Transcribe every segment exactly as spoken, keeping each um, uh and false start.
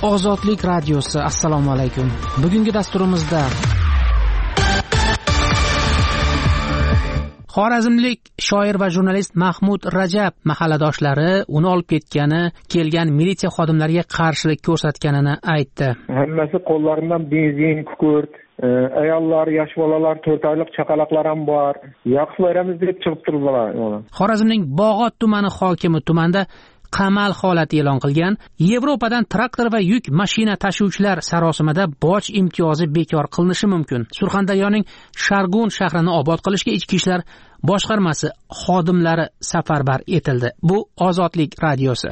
Ozodlik radiosi, assalomu alaykum. Bugungi dasturimizda Xorazmlik shoir va jurnalist Mahmud Rajab mahalladoshlari uni olib ketgani, kelgan militsiya xodimlariga qarshilik ko'rsatganini aytdi. Hammasi qo'llaridan benzin, kukurt, ayollar, yosh bolalar, to'rt oylik chaqaloqlar ham bor. Yoqib beramiz deb chiqib turdilar. Xorazmning Bog'ot tumani hokimi tumanda qamal holati e'lon qilgan. Yevropadan traktor va yuk mashina tashuvchilar sarosimada boj imtiyozi bekor qilinishi mumkin. Surxondaryoning Shargun shahrini obod qilishga ichki ishlar boshqarmasi xodimlari safarbar etildi. Bu Ozodlik radiosi.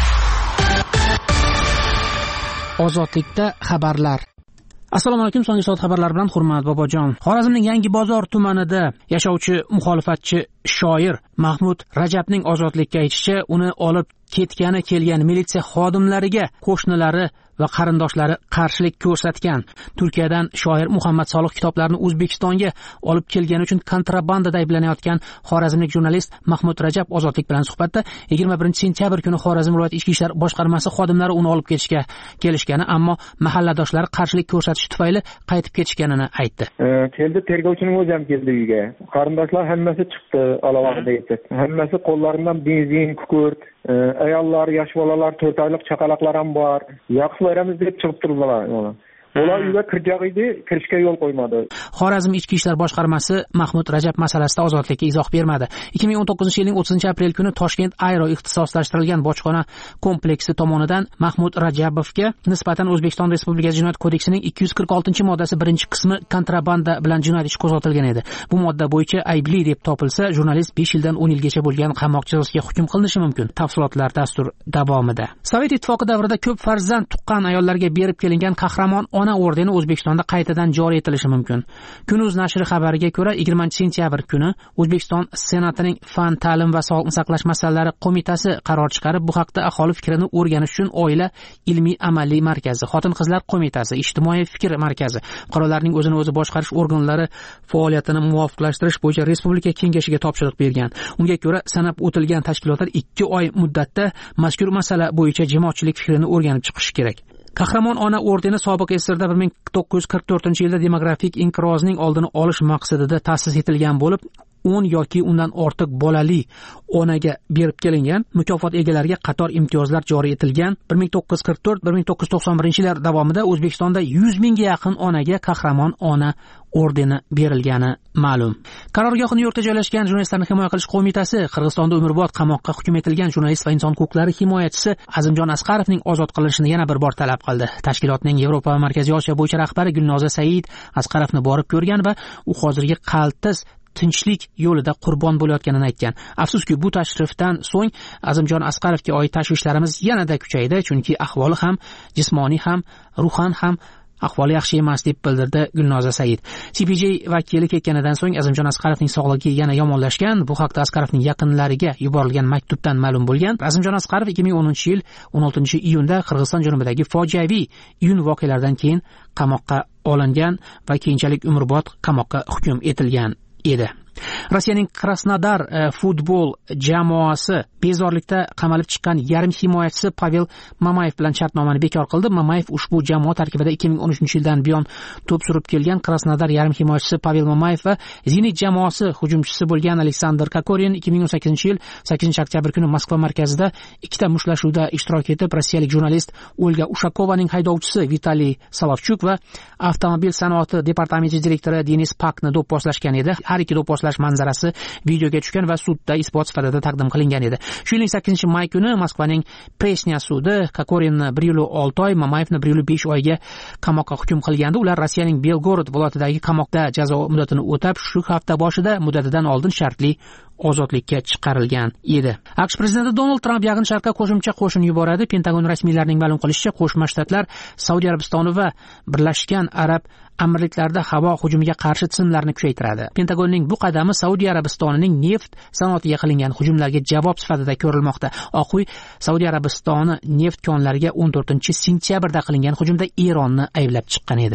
Ozodlikda xabarlar. Assalomu alaykum, so'nggi soat xabarlari bilan Hurmat Bobojon. Xorazmning Yangi bozor tumanida yashovchi muxolifatchi shoir Mahmud Rajabning ozodlikka aytishicha, uni olib ketgani kelgan militsiya xodimlariga qo'shnilari va qarindoshlari qarshilik ko'rsatgan. Turkiyadan shoir Muhammad Solih kitoblarini O'zbekistonga olib kelgani uchun kontrabandada ayblanayotgan xorazmlik jurnalist Mahmud Rajab Ozodlik bilan suhbatda yigirma birinchi sentyabr kuni Xorazm viloyat ichki ishlar boshqarmasi xodimlari uni olib ketishga kelishgani, ammo mahalladoshlari qarshilik ko'rsatish tufayli qaytib ketishganini aytdi. E, keldi, tergovchining o'zi ham keldi uyga. Qarindoshlar hammasi chiqdi, alohida aytdi. Hammasi qo'llaridan benzin, kukurt, e, ayollar, yosh bolalar, to'rt oylik chaqaloqlar ham bor. Yoqib beramiz deb chiqib turdilar. Ular uyga kirjaq edi, kirishga yo'l qo'ymadi. Xorazm ichki ishlar boshqarmasi Mahmud Rajab masalasida Ozodlikka izoh bermadi. ikki ming o'n to'qqizinchi yilning o'ttizinchi aprel kuni Toshkent Aero ixtisoslashtirilgan bojxona kompleksi tomonidan Mahmud Rajabovga nisbatan O'zbekiston Respublikasi Jinoyat kodeksining ikki yuz qirq oltinchi moddasi birinchi qismi kontrabanda bilan jinoyat ishi qo'zg'atilgan edi. Bu modda bo'yicha aybli deb topilsa, jurnalist besh yildan o'n yilgacha bo'lgan qamoq jazosiga hukm qilinishi mumkin. Tafsilotlar dastur davomida. Sovet ittifoqi davrida ko'p farzand tuqqan ayollarga berib kelingan qahramon ona ordeni O'zbekistonda qaytadan joriy etilishi mumkin. Kunuz nashri xabariga ko'ra, yigirmanchi sentyabr kuni O'zbekiston Senatining Fan, ta'lim va sog'liqni saqlash masalalari qo'mitasi qaror chiqarib, bu haqda aholi fikrini o'rganish uchun Oila ilmiy amaliy markazi, Xotin-qizlar qo'mitasi, Ijtimoiy fikr markazi, fuqarolarning o'zini o'zi boshqarish organlari faoliyatini muvofiqlashtirish bo'yicha Respublika kengashiga topshiriq bergan. Unga ko'ra, sanab o'tilgan tashkilotlar ikki oy muddatda mazkur masala bo'yicha jamoatchilik fikrini o'rganib chiqishi kerak. Qahramon ona ordeni sobiq S S R da bir ming to'qqiz yuz qirq to'rtinchi yilda demografik inqirozning oldini olish maqsadida ta'sis etilgan bo'lib, o'n yoki undan ortiq bolali onaga berib kelingan. Mukofot egalariga qator imtiyozlar joriy etilgan. bir ming to'qqiz yuz qirq to'rt bir ming to'qqiz yuz to'qson birinchi yillar davomida O'zbekistonda yuz mingga yaqin onaga Qahramon ona ordeni berilgani ma'lum. Qarorgohini yurtda joylashgan Jurnalistlarni himoya qilish qo'mitasi Qirg'izistonda umrbod qamoqqa hukm etilgan jurnalist va inson huquqlari himoyachisi Azimjon Asqarovning ozod qilinishini yana bir bor talab qildi. Tashkilotning Yevropa va Markaziy Osiyo bo'yicha rahbari Gulnoza Said Asqarovni borib ko'rgan va u hozirgi qaltis tinchlik yo'lida qurbon bo'layotganini aytgan. Afsuski, bu tashrifdan so'ng Azimjon Asqarovga oid tashvishlarimiz yanada kuchaydi, chunki ahvoli ham jismoniy ham ruhan ham ahvoli yaxshi emas deb bildirdi Gulnoza Said. C P J vakili ketganidan so'ng Azimjon Asqarovning sog'lig'i yana yomonlashgan. Bu haqda Asqarovning yaqinlariga yuborilgan maktubdan ma'lum bo'lgan. Azimjon Asqarov ikki ming o'ninchi yil o'n oltinchi iyunda Qirg'iziston janubidagi fojiaviy iyun voqealaridan keyin qamoqqa olingan va keyinchalik umrbod qamoqqa hukm etilgan edi. Rossiyaning Krasnodar e, futbol jamoasi bezorlikda qamalib chiqqan yarim himoyachisi Pavel Mamayev bilan shartnomani bekor qildi. Mamayev ushbu jamoa tarkibida ikki ming o'n uchinchi yildan buyon to'p surib kelgan. Krasnodar yarim himoyachisi Pavel Mamayev va Zenit jamoasi hujumchisi bo'lgan Aleksandr Kokorin ikki ming o'n sakkizinchi yil sakkizinchi oktyabr kuni Moskva markazida ikkita mushtlashuvda ishtirok etib, rossiyalik jurnalist Olga Ushakovaning haydovchisi Vitaliy Solovchuk va avtomobil sanoati departamenti direktori Denis Pakni do'pposlashgan edi. Har ikki do'pposlash manzarasi videoga tushgan va sudda isbot sifatida taqdim qilingan edi. Shu yilning sakkizinchi may kuni Moskvaning Presnya sudi Kokorinni bir yil olti oy, Mamayevni bir yil besh oyga qamoqqa hukm qilgandi. Ular Rossiyaning Belgorod viloyatidagi qamoqda jazo muddatini o'tab, shu hafta boshida muddatidan oldin shartli ozodlikka chiqarilgan edi. AQSh prezidenti Donald Tramp Yaqin Sharqqa qo'shimcha qo'shin yuboradi. Pentagon rasmiylarining ma'lum qilishicha, Qo'shma Shtatlar Saudiya Arabistoni va Birlashgan Arab Amirliklarida havo hujumiga qarshi tizimlarni kuchaytiradi. Pentagonning bu qadami Saudiya Arabistonining neft sanoatiga qilingan hujumlarga javob sifatida ko'rilmoqda. Oq uy Saudiya Arabistoni neft konlariga o'n to'rtinchi sentyabrda qilingan hujumda Eronni ayblab chiqqan edi.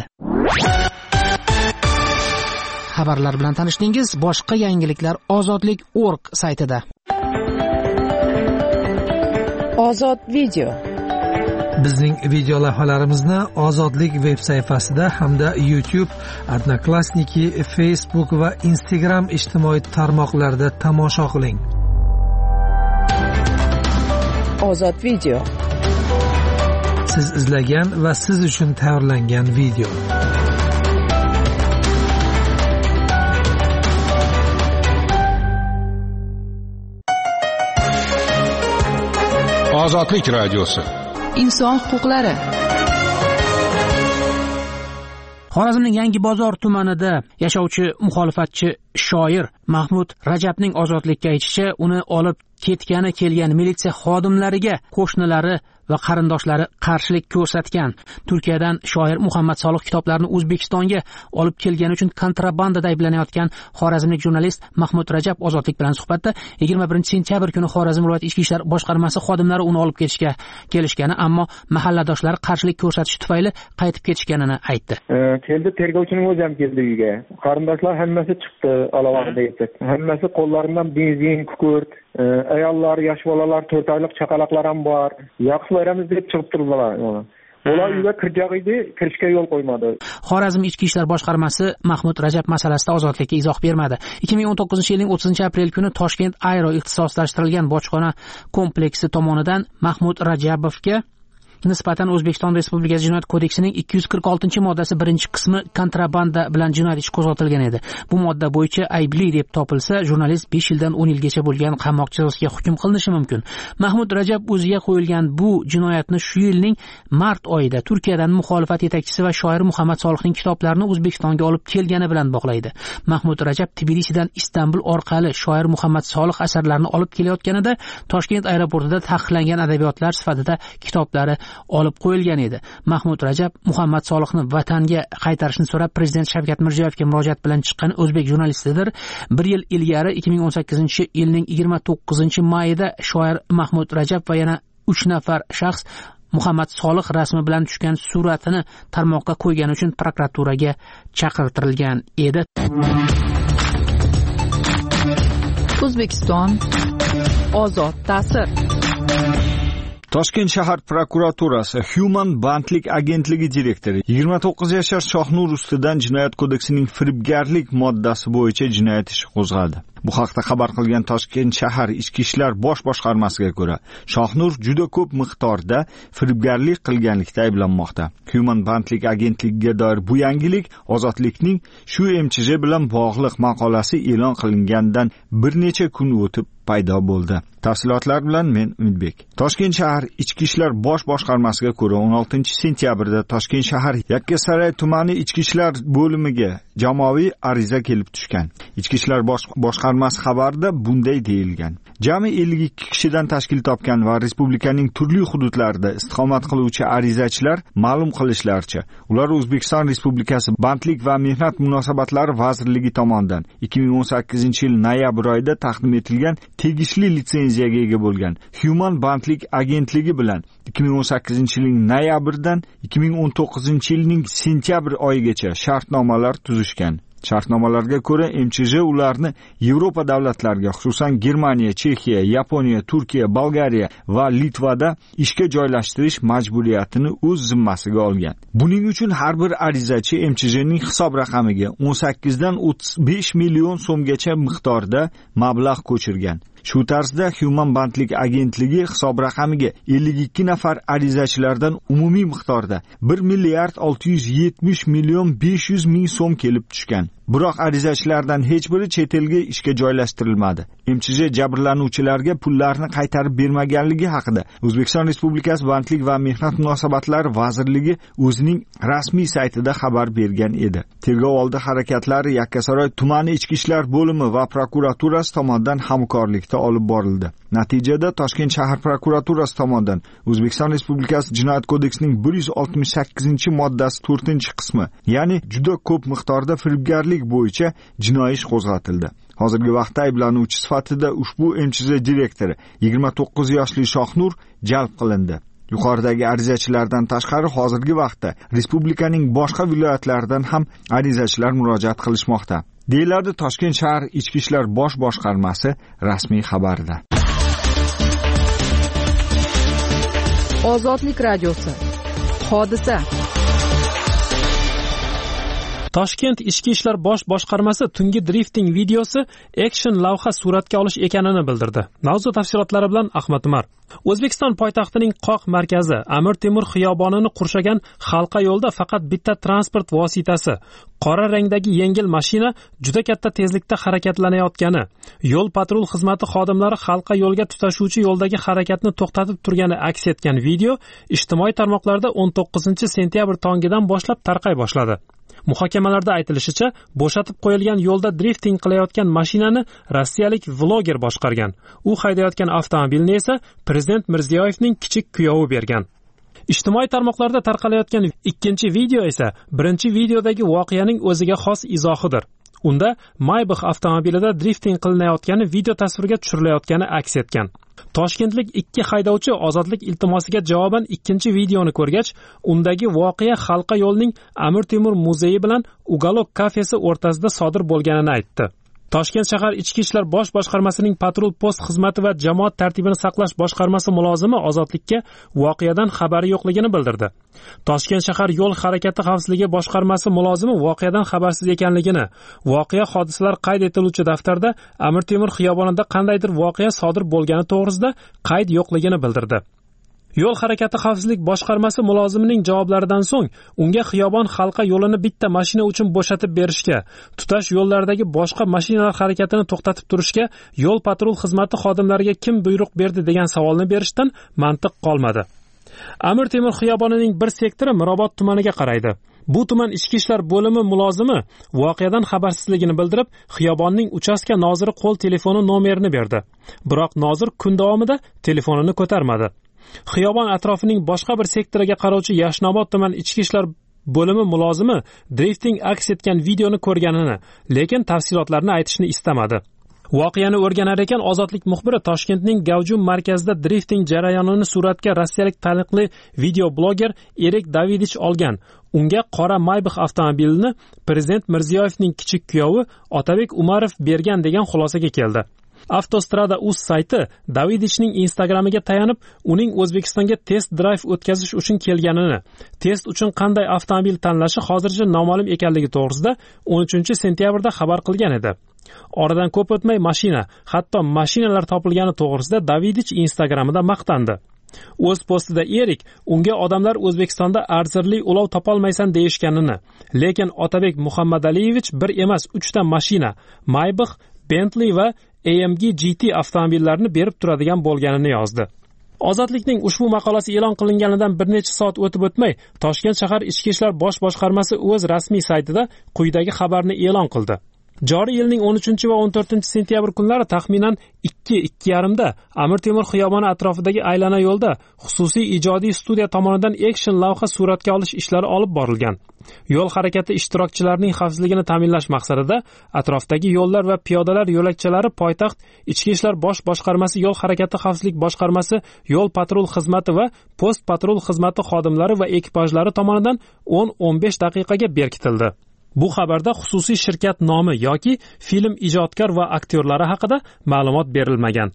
Xabarlar bilan tanishdingiz. Boshqa yangiliklar ozodlik nokta org saytida. Ozod video. Bizning video lavhalarimizni Ozodlik veb sayfasida hamda YouTube, Odnoklassniki, Facebook va Instagram ijtimoiy tarmoqlarida tomosha qiling. Ozod video. Siz izlagan va siz uchun tayyorlangan video. Ozodlik radiosi. Inson huquqlari. Xorazmning Yangi bozor tumanida yashovchi muxolifatchi shoir Mahmud Rajabning ozodlikka aytishicha, uni olib ketgani kelgan militsiya xodimlariga qo'shnilari va qarindoshlari qarshilik ko'rsatgan. Turkiyadan shoir Muhammad Solih kitoblarini O'zbekistonga olib kelgani uchun kontrabandada ayblanayotgan xorazmlik jurnalist Mahmud Rajab Ozodlik bilan suhbatda yigirma birinchi sentyabr kuni Xorazm viloyat ichki ishlar boshqarmasi xodimlari uni olib ketishga kelishgani, ammo mahalladoshlari qarshilik ko'rsatish tufayli qaytib ketishganini aytdi. Keldi, tergovchining o'zi ham keldi uyga. Qarindoshlar hammasi chiqdi, alohida aytib. Hammasi qo'llaridan benzin, kukurt, ayollar, yosh bolalar, to'rt oylik chaqaloqlar ham bor. Yoqib beramiz deb chiqib turdilar. Ular uyga kirjaq edi, kirishga yo'l qo'ymadi. Xorazm ichki ishlar boshqarmasi Mahmud Rajab masalasida Ozodlikka izoh bermadi. ikki ming o'n to'qqizinchi yilning o'ttizinchi aprel kuni Toshkent Aero ixtisoslashtirilgan bojxona kompleksi tomonidan Mahmud Rajabovga nisbatan O'zbekiston Respublikasi Jinoyat kodeksining ikki yuz qirq oltinchi moddasi birinchi qismi kontrabanda bilan jinoyat ishi qo'zg'atilgan edi. Bu modda bo'yicha aybli deb topilsa, jurnalist besh yildan o'n yilgacha bo'lgan qamoq jazosiga hukm qilinishi mumkin. Mahmud Rajab o'ziga qo'yilgan bu jinoyatni shu yilning mart oyida Turkiyadan muxolifat yetakchisi va shoir Muhammad Solihning kitoblarini O'zbekistonga olib kelgani bilan bog'laydi. Mahmud Rajab Tbilisidan Istanbul orqali shoir Muhammad Solih asarlarini olib kelayotganida Toshkent aeroportida taqiqlangan adabiyotlar sifatida kitoblari olib qo'yilgan edi. Mahmud Rajab Muhammad Solihni vatanga qaytarishni so'rab Prezident Shavkat Mirziyoyevga murojaat bilan chiqqan o'zbek jurnalistidir. Bir yil ilgari ikki ming o'n sakkizinchi yilning yigirma to'qqizinchi mayida shoir Mahmud Rajab va yana uch nafar shaxs Muhammad Solih rasmi bilan tushgan suratini tarmoqqa qo'ygani uchun prokuraturaga chaqirtirilgan edi. O'zbekiston ozod ta'sir. Toshkent shahar prokuraturasi Human bandlik agentligi direktori yigirma to'qqiz yashar Shohnur ustidan Jinoyat kodeksining firibgarlik moddasi bo'yicha jinoyat ishi qo'zg'adi. Bu haqda xabar qilgan Toshkent shahar ichki ishlar bosh boshqarmasiga ko'ra, Shohnur juda ko'p miqdorda firibgarlik qilganlikda ayblanmoqda. Human bandlik agentligiga doir bu yangilik Ozodlikning shu M C J bilan bog'liq maqolasi e'lon qilingandan bir necha kun o'tib paydo bo'ldi. Tafsilotlar bilan men Umidbek. Toshkent shahar ichki ishlar bosh boshqarmasiga ko'ra o'n oltinchi sentyabrda Toshkent shahar Yakkasaroy tumani ichki ishlar bo'limiga jamoaviy ariza kelib tushgan. Ichki ishlar bosh boshqarmasi xabarida bunday deyilgan: Jami ellik ikki kishidan tashkil topgan va respublikaning turli hududlarida istiqomat qiluvchi arizachilar ma'lum qilishlaricha, ular O'zbekiston Respublikasi Bandlik va mehnat munosabatlari vazirligi tomonidan ikki ming o'n sakkizinchi yil noyabr oyida taqdim etilgan tegishli litsenziyaga ega bo'lgan Human bandlik agentligi bilan ikki ming o'n sakkizinchi yilning noyabrdan ikki ming o'n to'qqizinchi yilning sentyabr oyigacha shartnomalar tuzishgan. Shartnomalarga ko'ra M C J ularni Yevropa davlatlariga, xususan Germaniya, Chexiya, Yaponiya, Turkiya, Bolgariya va Litvada ishga joylashtirish majburiyatini o'z zimmasiga olgan. Buning uchun har bir arizachi M C J'ning hisob raqamiga o'n sakkizdan o'ttiz besh million so'mgacha miqdorda mablag' ko'chirgan. Shu tarzda Human bandlik agentligi hisob raqamiga ellik ikki nafar arizachilardan umumiy miqdorda bir milliard olti yuz yetmish million besh yuz ming so'm kelib tushgan. Biroq arizachilardan hech biri chet elga ishga joylashtirilmadi. M C J jabrlanuvchilarga pullarni qaytarib bermaganligi haqida O'zbekiston Respublikasi Bandlik va mehnat munosabatlari vazirligi o'zining rasmiy saytida xabar bergan edi. Tergov oldi harakatlari Yakkasaroy tumani ichki ishlar bo'limi va prokuraturasi tomonidan hamkorlikda olib borildi. Natijada Toshkent shahar prokuraturasi tomonidan O'zbekiston Respublikasi Jinoyat kodeksining bir yuz oltmish sakkizinchi moddasi to'rtinchi qismi, ya'ni juda ko'p miqdorda firibgarlik bo'yicha jinoiy ish qo'zg'atildi. Hozirgi vaqtda ayblanuvchi sifatida ushbu M C J direktori yigirma to'qqiz yoshli Shohnur jalb qilindi. Yuqoridagi arizachilardan tashqari hozirgi vaqtda respublikaning boshqa viloyatlaridan ham arizachilar murojaat qilishmoqda, deyiladi Toshkent shahar ichki ishlar bosh boshqarmasi rasmiy xabarida. Ozodlik radiosi. Hodisa. Toshkent Ichki ishlar bosh boshqarmasi tungi drifting videosi action lavha suratga olish ekanini bildirdi. Mavzu tafsilotlari bilan Ahmad Umar. O'zbekiston poytaxtining Qoq markazi Amir Temur xiyobonini qurshagan halqa yo'lda faqat bitta transport vositasi, qora rangdagi yengil mashina juda katta tezlikda harakatlanayotgani, yo'l patrul xizmati xodimlari halqa yo'lga tutashuvchi yo'ldagi harakatni to'xtatib turgani aks etgan video ijtimoiy tarmoqlarda o'n to'qqizinchi sentyabr tongidan boshlab tarqay boshladi. Muhokamalarda aytilishicha, bo'shatib qo'yilgan yo'lda drifting qilayotgan mashinani rossiyalik vloger boshqargan. U haydayotgan avtomobilni esa prezident Mirziyoyevning kichik kuyovi bergan. Ijtimoiy tarmoqlarda tarqalayotgan ikkinchi video esa birinchi videodagi voqeaning o'ziga xos izohidir. Unda Maybach avtomobilida drifting qilinayotgani video tasvirga tushirilayotgani aks etgan. Toshkentlik ikki haydovchi ozodlik iltimosiga javoban ikkinchi videoni ko'rgach, undagi voqea halqa yo'lning Amir Temur muzeyi bilan Ugalok kafesi o'rtasida sodir bo'lganini aytdi. Toshkent shahar Ichki ishlar bosh boshqarmasining patrul post xizmati va jamoat tartibini saqlash boshqarmasi mulozimi Ozodlikka voqeadan xabari yo'qligini bildirdi. Toshkent shahar yo'l harakati xavfsizligi boshqarmasi mulozimi voqeadan xabarsiz ekanligini, voqea hodisalar qayd etiluvchi daftarda Amir Temur xiyobonida qandaydir voqea sodir bo'lgani to'g'risida qayd yo'qligini bildirdi. Yo'l harakati xavfsizlik boshqarmasi mulozimining javoblaridan so'ng unga xiyobon halqa yo'lini bitta mashina uchun bo'shatib berishga, tutash yo'llaridagi boshqa mashinalar harakatini to'xtatib turishga yo'l patrul xizmati xodimlariga kim buyruq berdi degan savolni berishdan mantiq qolmadi. Amir Temur xiyobonining bir sektori Mirobod tumaniga qaraydi. Bu tuman ichki ishlar bo'limi mulozimi voqeadan xabarsizligini bildirib, xiyobonning uchastka noziri qo'l telefoni nomerini berdi. Biroq nozir kun davomida telefonini ko'tarmadi. Xiyobon atrofining boshqa bir sektoriga qarovchi Yashnobod tuman ichki ishlar bo'limi mulozimi drifting aks etgan videoni ko'rganini, lekin tafsilotlarni aytishni istamadi. Voqeani o'rganar ekan Ozodlik muxbiri Toshkentning Gavjum markazida drifting jarayonini suratga rossiyalik taniqli video bloger Erik Davidich olgan. Unga qora Maybach avtomobilini prezident Mirziyoyevning kichik kuyovi Otabek Umarov bergan degan xulosaga keldi. Avtostrada.uz sayti Davidichning Instagramiga tayanib, uning O'zbekistonga test drive o'tkazish uchun kelganini, test uchun qanday avtomobil tanlashi hozircha noma'lum ekanligi to'g'risida o'n uchinchi sentyabrda xabar qilgan edi. Oradan ko'p o'tmay mashina, hatto mashinalar topilgani to'g'risida Davidich Instagramida maqtandi. O'z postida Erik unga odamlar O'zbekistonda arzirli ulov topolmaysan deyishganini, lekin Otabek Muhammadaliyevich bir emas, uchta mashina, Maybach, Bentley va A M G G T avtomobillarini berib turadigan bo'lganini yozdi. Ozodlikning ushbu maqolasi e'lon qilinganidan bir necha soat o'tib o'tmay, Toshkent shahar Ichki ishlar bosh boshqarmasi o'z rasmiy saytida quyidagi xabarni e'lon qildi. Joriy yilning o'n uchinchi va o'n to'rtinchi sentyabr kunlari taxminan ikki ikki yarim da Amir Temur xiyoboni atrofidagi aylana yo'lda xususiy ijodiy studiya tomonidan action lavha suratga olish ishlari olib borilgan. Yo'l harakati ishtirokchilarining xavfsizligini ta'minlash maqsadida atrofdagi yo'llar va piyodalar yo'lakchalari poytaxt Ichki ishlar bosh boshqarmasi yo'l harakati xavfsizlik boshqarmasi yo'l patrul xizmati va post patrul xizmati xodimlari va ekipajlari tomonidan o'n o'n besh daqiqaga berkitildi. Bu xabarda xususiy shirkat nomi yoki film ijodkor va aktyorlari haqida ma'lumot berilmagan.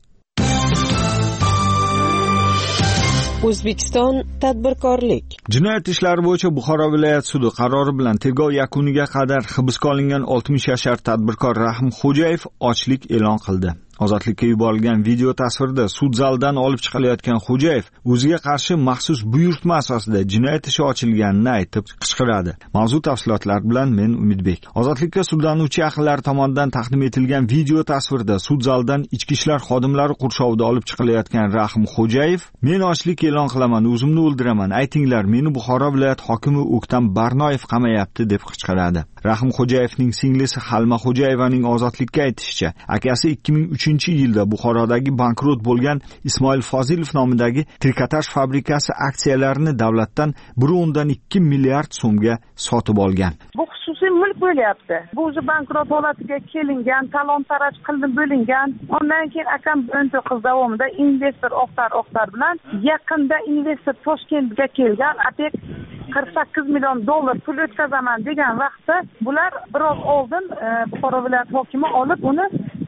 O'zbekiston tadbirkorlik. Jinoyat ishlari bo'yicha Buxoro viloyat sudi qarori bilan tergov yakuniga qadar hibsga olingan oltmish yashar tadbirkor Rahim Xo'jayev ochlik e'lon qildi. Ozodlikka yuborilgan video tasvirda sud zalidan olib chiqilayotgan Xo'jayev o'ziga qarshi maxsus buyurtma asosida jinoyat ishi ochilganini aytib qichqiradi. Mavzu tafsilotlar bilan men Umidbek. Ozodlikka sudlanuvchi yaqinlar tomonidan taqdim etilgan video tasvirda sud zalidan ichki ishlar xodimlari qurshovida olib chiqilayotgan Rahim Xo'jayev, "Men ochlik e'lon qilaman, o'zimni o'ldiraman, aytinglar, meni Buxoro viloyat hokimi O'ktam Barnoyev qamayapti" deb qichqiradi. Rahim Xo'jayevning singlisi Halma Xo'jayevaning Ozodlikka aytishicha, akasi ikki ming uchinchi yilda Buxorodagi bankrot bo'lgan Ismoil Fozilov nomidagi trikotaj fabrikasi aksiyalarini davlatdan bir o'ndan ikki milliard so'mga sotib olgan. Bu xususiy mulk bo'lyapti. Bu o'zi bankrot holatiga kelingan, talon-taroj qilinib bo'lingan. Ondan keyin akam o'n to'qqiz davomida investor Oqtar Oqtar bilan yaqinda investor Toshkentga kelgan, atek qirq sakkiz million dollar pul o'tkazaman degan vaqtda bular biroz oldin Buxoro viloyat hokimi olib uni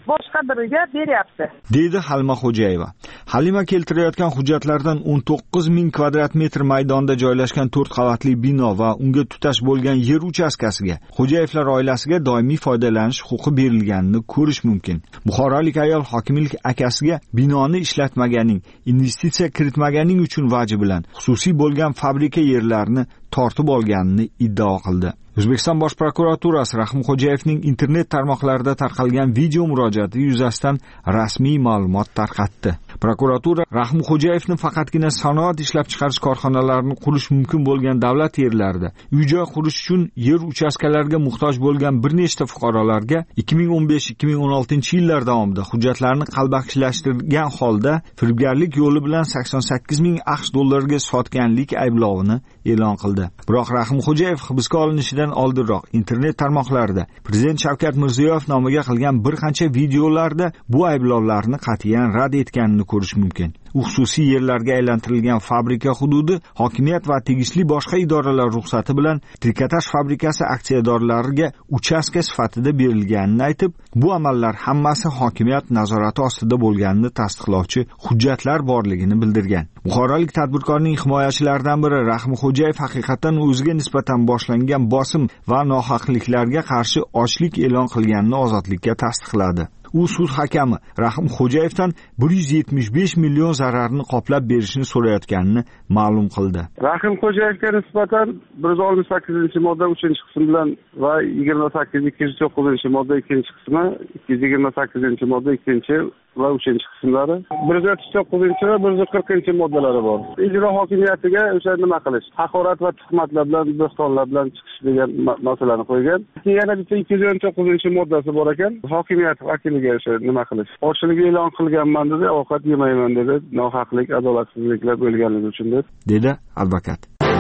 boshqa biriga beryapti, deydi Halima Xo'jayeva. Halima keltirayotgan hujjatlardan o'n to'qqiz ming kvadrat metr maydonda joylashgan to'rt qavatli bino va unga tutash bo'lgan yer uchastkasiga Xo'jayevlar oilasiga doimiy foydalanish huquqi berilganini ko'rish mumkin. Buxorolik ayol hokimlik akasiga binoni ishlatmaganing, investitsiya kiritmaganing uchun vaji bilan xususiy bo'lgan fabrika yerlarini tortib olganini iddao qildi. O'zbekiston Bosh prokuraturasi Rahim Xo'jayevning internet tarmoqlarida tarqalgan video murojaati yuzasidan rasmiy ma'lumot tarqatdi. Prokuratura Rahim Xo'jayevni faqatgina sanoat ishlab chiqarish korxonalarini qurish mumkin bo'lgan davlat yerlarida uy-joy qurish uchun yer uchastkalariga muhtoj bo'lgan bir nechta fuqarolarga ikki ming o'n besh ikki ming o'n oltinchi yillar davomida hujjatlarni qalbakilashtirgan holda firibgarlik yo'li bilan sakson sakkiz ming aqsh dollariga sotganlik ayblovini e'lon qildi. Biroq Rahim Xo'jayev hibsga olinishidan oldinroq internet tarmoqlarida Prezident Shavkat Mirziyoyev nomiga qilgan bir qancha videolarda bu ayblovlarni qat'iyan rad etganini ko'rish mumkin. U xususiy yerlarga aylantirilgan fabrika hududi hokimiyat va tegishli boshqa idoralar ruxsati bilan trikotaj fabrikasi aksiyadorlariga uchastka sifatida berilganini aytib, bu amallar hammasi hokimiyat nazorati ostida bo'lganini tasdiqlovchi hujjatlar borligini bildirgan. Buxorolik tadbirkorning himoyachilaridan biri Rahim Xo'jayev haqiqatan o'ziga nisbatan boshlangan bosim va nohaqliklarga qarshi ochlik e'lon qilganini ozodlikka tasdiqladi. U sud hakami Rahim Xo'jayevdan bir yuz yetmish besh million zararni qoplab berishni so'rayotganini ma'lum qildi. Rahim Xo'jayevga nisbatan bir yuz oltmish sakkizinchi modda uchinchi qismi bilan va yigirma sakkiz ikki yuz to'qqizinchi modda ikkinchi qismi, ikki yuz yigirma sakkizinchi modda ikkinchi va uchinchi qismlari, bir yuz o'ttiz to'qqizinchi va bir yuz qirqinchi moddalari bor. Ijro hokimiyatiga o'sha nima qilish, haqorat va tuhmatlar bilan, bo'stonlar bilan chiqish degan masalani qo'ygan. Yana bitta ikki yuz o'n to'qqizinchi moddasi bor ekan, hokimiyat vakiliga o'sha nima qilish. Ochlik e'lon qilganman dedi, ovqat yemayman dedi, nohaqlik, adolatsizliklar bo'lganligi uchun dedi advokat.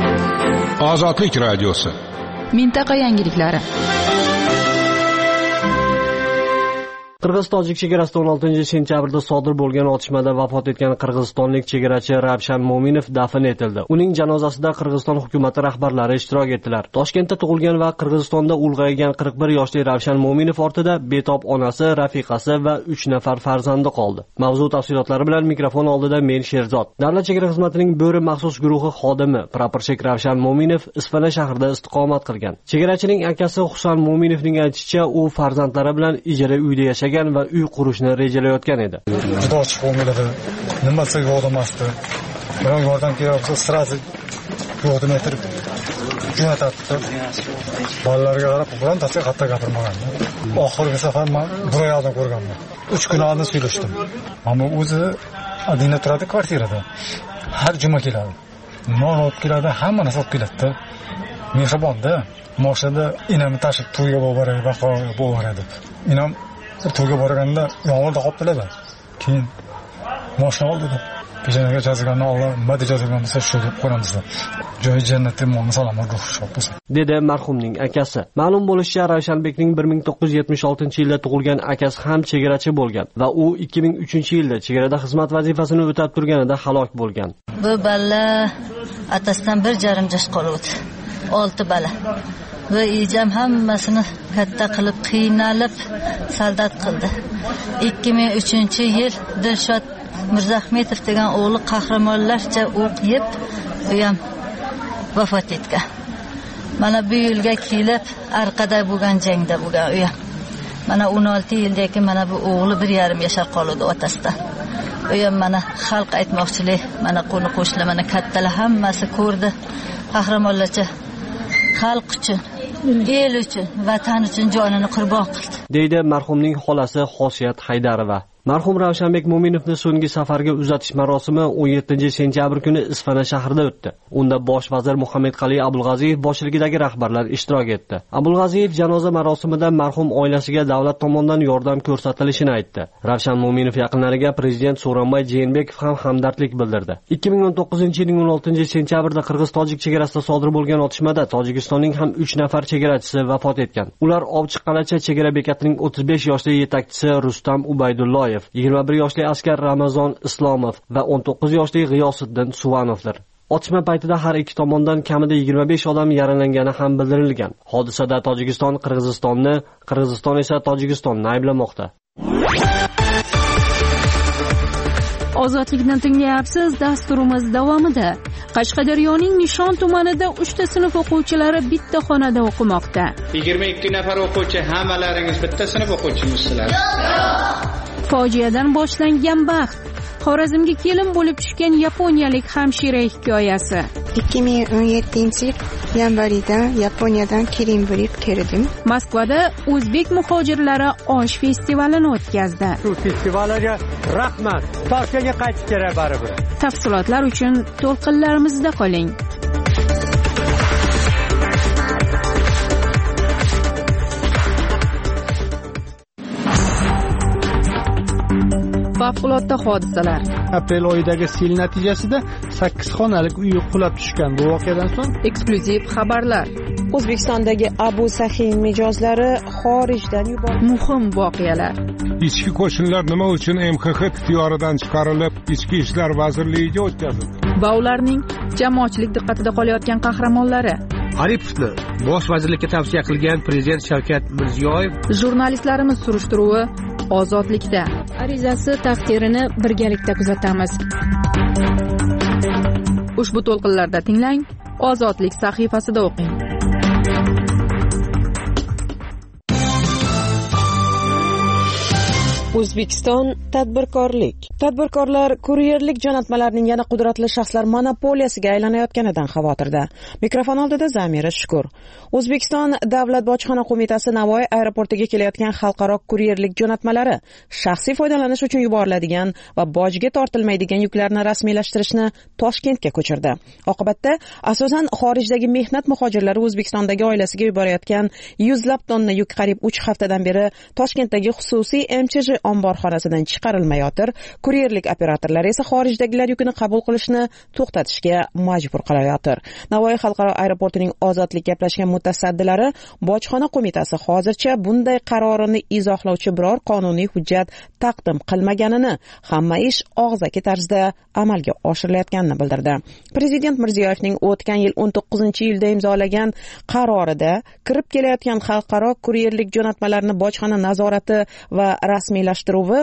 Ozodlik radiosi. Mintaqa yangiliklari. Qirg'iz-tojik chegarasida o'n oltinchi sentyabrda sodir bo'lgan otishmada vafot etgan qirg'izistonlik chegarachi Ravshan Mo'minov dafn etildi. Uning janozasida Qirg'iziston hukumati rahbarlari ishtirok etdilar. Toshkentda tug'ilgan va Qirg'izistonda ulg'aygan qirq bir yoshli Ravshan Mo'minov ortida betob onasi, rafiqasi va uch nafar farzandi qoldi. Mavzu tafsilotlari bilan mikrofon oldida men Sherzod. Davlat chegara xizmatining Bo'ri maxsus guruhi xodimi Praporchik Ravshan Mo'minov Isfana shahrida istiqomat qilgan. Chegarachining akasi Husan Mo'minovning aytishicha, u farzandlari bilan ijara uyda yashagan va uy qurishni rejalayotgan edi. Juda ochiq bo'lmaydi. Nimasiga yordamlasdi. Biroq yordam kerak bo'lsa, sirasi yo'qdim aytib jo'natdi. Bolalarga qarab, birontasi hatto gapirmagan. Oxirgi safar men bir oydan ko'rganman. uch kun oldin söylashdim. Ammo o'zi Adina turadi kvartirada. Har juma keladi. Non olib keladi, hamma narsa olib keladi. Mehribonda, moshada inamni tashib to'yga borib, vaqoga boradi. Inam to'yga borganda yomg'irda qolibdilar. Keyin mashina oldi deb peshanaga chazganni Alloh nima jazogani bo'lsa shu deb qo'yamiz. Joy jannatda muomala salomat ruhi bo'lsin, dedi marhumning akasi. Ma'lum bo'lishicha, Ravshanbekning bir ming to'qqiz yuz yetmish oltinchi yilda tug'ilgan akasi ham chegarachi bo'lgan va u ikki ming uchinchi yilda chegarada xizmat vazifasini o'tab turganida halok bo'lgan. Bu balla atasidan bir yarim yosh qoldi. olti bala. Va ijam hammasini katta qilib qiynalib soldat qildi. ikki ming uchinchi yil Dilshod Mirzahmetov degan o'g'li qahramonlarcha o'q yeb, u ham vafot etgan. Mana bu yilga kelib orqada bo'lgan jangda bo'lgan u ham. Mana o'n olti yildan keyin mana bu o'g'li bir yarim yashar qoldi otasidan. U ham mana xalq aytmoqchilik, mana qo'ni qo'shnilar, mana kattalar hammasi ko'rdi. Qahramonlarcha xalq uchun, el uchun, vatan uchun jonini qurbon qildi, deydi marhumning xolasi Xosiyat Haydarova. Marhum Ravshanbek Mo'minovni so'nggi safarga uzatish marosimi o'n yettinchi sentyabr kuni Isfana shahrida o'tdi. Unda bosh vazir Muhammadqali Abulg'aziyev boshchiligidagi rahbarlar ishtirok etdi. Abulg'aziyev janoza marosimida marhum oilasiga davlat tomonidan yordam ko'rsatilishini aytdi. Ravshan Mo'minov yaqinlariga prezident So'ronbay Jeenbekov ham hamdardlik bildirdi. ikki ming o'n to'qqizinchi yilning o'n oltinchi sentyabrda Qirg'iz-tojik chegarasida sodir bo'lgan otishmada Tojikistonning ham uch nafar chegarachisi vafot etgan. Ular Ovchiqalacha chegara bekatining o'ttiz besh yoshli yetakchisi Rustam Ubaydullayev, yigirma bir yoshli askar Ramazon Islomov va o'n to'qqiz yoshli G'iyosiddin Suvanovdir. Otishma paytida har ikki tomondan kamida yigirma besh odam yaralangani ham bildirilgan. Hodisada Tojikiston Qirg'izistonni, Qirg'iziston esa Tojikistonni ayblamoqda. Ozodlikni tinglayapsiz. Dasturimiz davomida Qashqadaryoning Nishon tumanida uchta sinf o'quvchilari bitta xonada o'qimoqda. yigirma ikki nafar o'quvchi, hammalaringiz bitta sinf o'quvchimisizlar? Fojiadan boshlangan baxt. Xorazmga kelin bo'lib tushgan yaponiyalik hamshira hikoyasi. ikki ming o'n yettinchi yanvarida Yaponiyadan kelin bo'lib keldim. Moskvada o'zbek muhojirlari osh festivalini o'tkazdi. Shu festivalga rahmat. Toshkentga qaytib kerak baribir. Tafsilotlar uchun to'lqinlarimizda qoling. Favqulodda hodisalar. Aprel oyidagi sel natijasida sakkiz xonalik uy qulab tushgan. Bu voqeadan so'ng eksklyuziv xabarlar. O'zbekistondagi Abu Sahiy mijozlari xorijdan yuborildi. Muhim voqealar. Ichki qo'shinlar nima uchun M X X ixtiyoridan chiqarilib, Ichki ishlar vazirligiga o'tkazildi? Va ularning jamoatchilik diqqatida qolayotgan qahramonlari. Aripovni bosh vazirlikka tavsiya qilgan prezident Shavkat Mirziyoyev. Jurnalistlarimiz surishtiruvi ozodlikda. Arizasi taqdirini birgalikda kuzatamiz. Ushbu to'lqinlarda tinglang, Ozodlik sahifasida o'qing. O'zbekiston tadbirkorlik. Tadbirkorlar kuryerlik jo'natmalarining yana qudratli shaxslar monopoliyasiga aylanayotganidan xavotirda. Mikrofon oldida Zamira Shukur. O'zbekiston Davlat bojxona qo'mitasi Navoiy aeroportiga kelayotgan xalqaro kuryerlik jo'natmalari shaxsiy foydalanish uchun yuboriladigan va bojga tortilmaydigan yuklarni rasmiylashtirishni Toshkentga ko'chirdi. Oqibatda asosan xorijdagi mehnat muhojirlari O'zbekistondagi oilasiga yuborayotgan yuzlab tonna yuk qariyb uch haftadan beri Toshkentdagi xususiy M Ch J omborxonasidan chiqarilmayotir. Kuryerlik operatorlari esa xorijdagilar yukini qabul qilishni to'xtatishga majbur qilayotir. Navoiy xalqaro aeroportining ozodlik gaplashgan mutasaddilari bojxona qo'mitasi hozircha bunday qarorini izohlovchi biror qonuniy hujjat taqdim qilmaganini, hamma ish og'zaki tarzda amalga oshirilayotganini bildirdi. Prezident Mirziyoyevning o'tgan yil o'n to'qqizinchi yilda imzolagan qarorida kirib kelayotgan xalqaro kuryerlik jo'natmalarini bojxona nazorati va rasmiylashtirish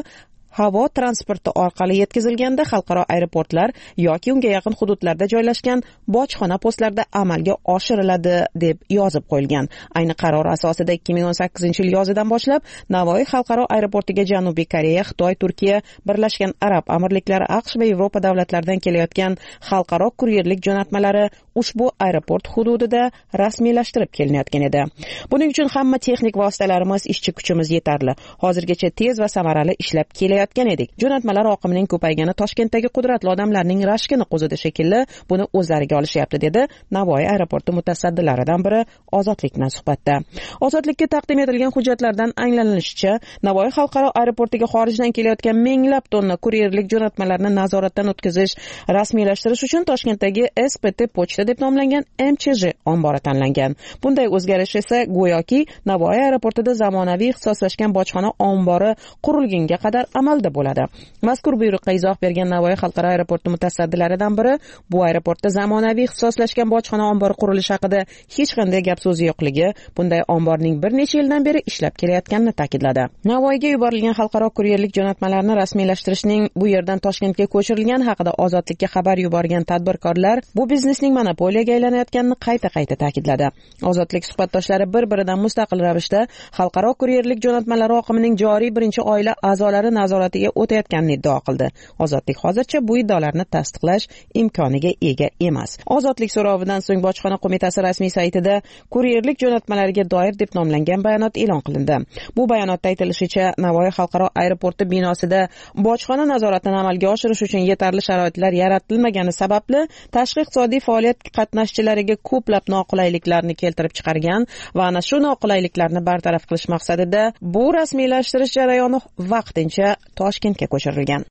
havo transporti orqali yetkazilganda xalqaro aeroportlar yoki unga yaqin hududlarda joylashgan bojxona postlarida amalga oshiriladi deb yozib qo'yilgan. Ayni qaror asosida ikki ming o'n sakkizinchi yil yozidan boshlab Navoiy xalqaro aeroportiga Janubiy Koreya, Xitoy, Turkiya, Birlashgan Arab Amirliklari, AQSh va Yevropa davlatlaridan kelayotgan xalqaro kuryerlik jo'natmalari ushbu aeroport hududida rasmiylashtirib kelinayotgan edi. Buning uchun hamma texnik vositalarimiz, ishchi kuchimiz yetarli. Hozirgacha tez va samarali ishlab kelayotgan edik. Jo'natmalar oqimining ko'paygani Toshkentdagi qudratli odamlarning rashkini qo'zidi shekilli, buni o'zlariga olishyapti, dedi Navoiy aeroporti mutasaddilaridan biri Ozodlik bilan suhbatda. Ozodlikka taqdim etilgan hujjatlardan anglanilishicha, Navoiy xalqaro aeroportiga xorijdan kelayotgan minglab tonna kuryerlik jo'natmalarini nazoratdan o'tkazish, rasmiylashtirish uchun Toshkentdagi S P T pochta deb nomlangan M Ch J ombori tanlangan. Bunday o'zgarish esa go'yoki Navoiy aeroportida zamonaviy ixtisoslashgan bojxona ombori qurilgunga qadar amalda bo'ladi. Mazkur buyruqqa izoh bergan Navoiy xalqaro aeroporti mutasaddilaridan biri bu aeroportda zamonaviy ixtisoslashgan bojxona ombori qurilishi haqida hech qanday gap so'zi yo'qligi, bunday omborning bir necha yildan beri ishlab kelayotganini ta'kidladi. Navoiyga yuborilgan xalqaro kuryerlik jo'natmalarini rasmiylashtirishning bu yerdan Toshkentga ko'chirilgani haqida Ozodlikka xabar yuborgan tadbirkorlar bu biznesning monopoliyaga aylanayotganini qayta-qayta ta'kidladi. Ozodlik suhbatdoshlari bir-biridan mustaqil ravishda xalqaro kuryerlik jo'natmalari oqimining joriy birinchi oila a'zolari nazoratiga o'tayotganini iddao qildi. Ozodlik hozircha bu iddaolarni tasdiqlash imkoniga ega emas. Ozodlik so'rovidan so'ng bojxona qo'mitasi rasmiy saytida kuryerlik jo'natmalariga doir deb nomlangan bayonot e'lon qilindi. Bu bayonotda aytilishicha, Navoiy xalqaro aeroporti binosida bojxona nazoratini amalga oshirish uchun yetarli sharoitlar yaratilmagani sababli tashqi iqtisodiy faoliyat qatnashchilariga ko'plab noqulayliklarni keltirib chiqargan va ana shu noqulayliklarni bartaraf qilish maqsadida bu rasmiylashtirish jarayoni vaqtincha Toshkentga ko'chirilgan.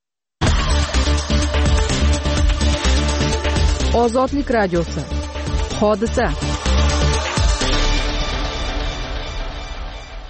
Ozodlik radiosi. Hodisa.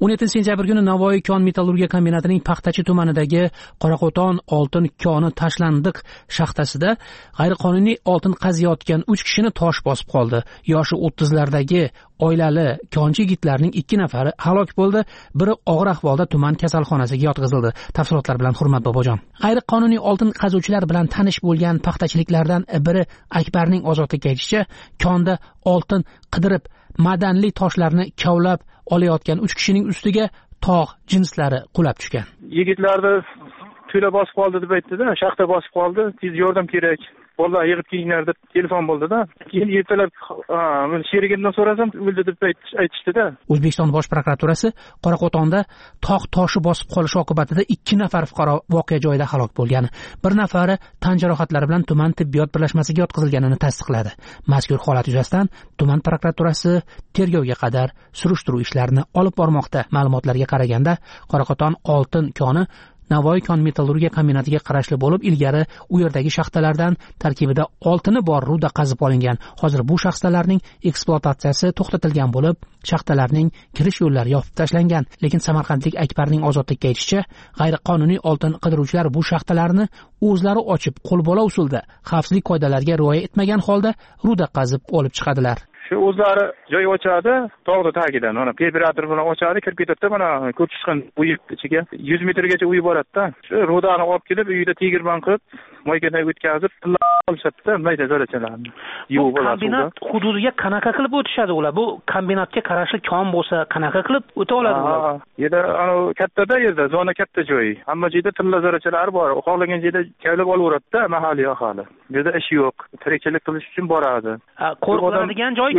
o'n yettinchi sentyabr kuni Navoiy kon metallurgiya kombinatining Paxtachi tumanidagi Qoraqo'ton oltin koni tashlandiq shaxtasida g'ayriqonuniy oltin qaziyotgan uch kishini tosh bosib qoldi. Yoshi o'ttizlardagi oilali konchi yigitlarning ikki nafari halok bo'ldi, biri og'ir ahvolda tuman kasalxonasiga yotqizildi. Tafsilotlar bilan Hurmat Bobojon. G'ayriqonuniy oltin qazuvchilar bilan tanish bo'lgan paxtachiliklardan biri Akbarning ozodlikka aytishicha, konda oltin qidirib madanli toshlarni kavlab olayotgan uch kishining ustiga tog' jinslari qulab tushgan. Yigitlarni to'la bosib qoldi deb aytdi-da, shaxta bosib qoldi, tez yordam kerak. Bolalar yig'ib kelinglar deb telefon bo'ldi-da. Keyin ertalab men sherigimdan so'rasam, o'ldi deb aytishdi-da. O'zbekiston Bosh prokuraturasi Qoraqo'tonda tog' toshi bosib qolish oqibatida ikki nafar fuqaro voqea joyida halok bo'lgan. Bir nafari tan jarohatlari bilan tuman tibbiyot birlashmasiga yotqizilganini tasdiqladi. Mazkur holat yuzasidan tuman prokuraturasi tergovga qadar surishtiruv ishlarini olib bormoqda. Ma'lumotlarga qaraganda, Qoraqo'ton oltin koni Navoiy kon metallurgiya kombinatiga qarashli bo'lib, ilgari u yerdagi shaxtalardan tarkibida oltini bor ruda qazib olingan. Hozir bu shaxtalarning ekspluatatsiyasi to'xtatilgan bo'lib, shaxtalarning kirish yo'llari yopib tashlangan. Lekin Samarqandlik Akbarning ozodlikka aytishicha, g'ayriqonuniy oltin qidiruvchilar bu shaxtalarni o'zlari ochib, qo'lbola usulda xavfsizlik qoidalariga rioya etmagan holda ruda qazib olib chiqadilar. Shu o'zlari joy ochadi, tog'ni tagidan, mana operator bilan ochadi, kirib ketadi, mana ko'p chiqqan uyib ichiga yuz metrgacha uyib boradi-da. Shu rodani olib kelib, uyda tegirmon qilib, moykadan o'tkazib, olishadi-da, mayda zarachalarni. Yo'q, kombinat hududiga qanaqa qilib o'tishadi ular? Bu kombinatga qarashli kon bo'lsa, qanaqa qilib o'ta oladi ular? Yerda ana kattada yerda, zona katta joy. Hamma joyda tilla zarachalar bor. Xohlagan joyda kaylab olaveradi-da mahalliy aholi. Yerda ish yo'q, tirikchilik qilish uchun boradi. Qo'rqiladigan joy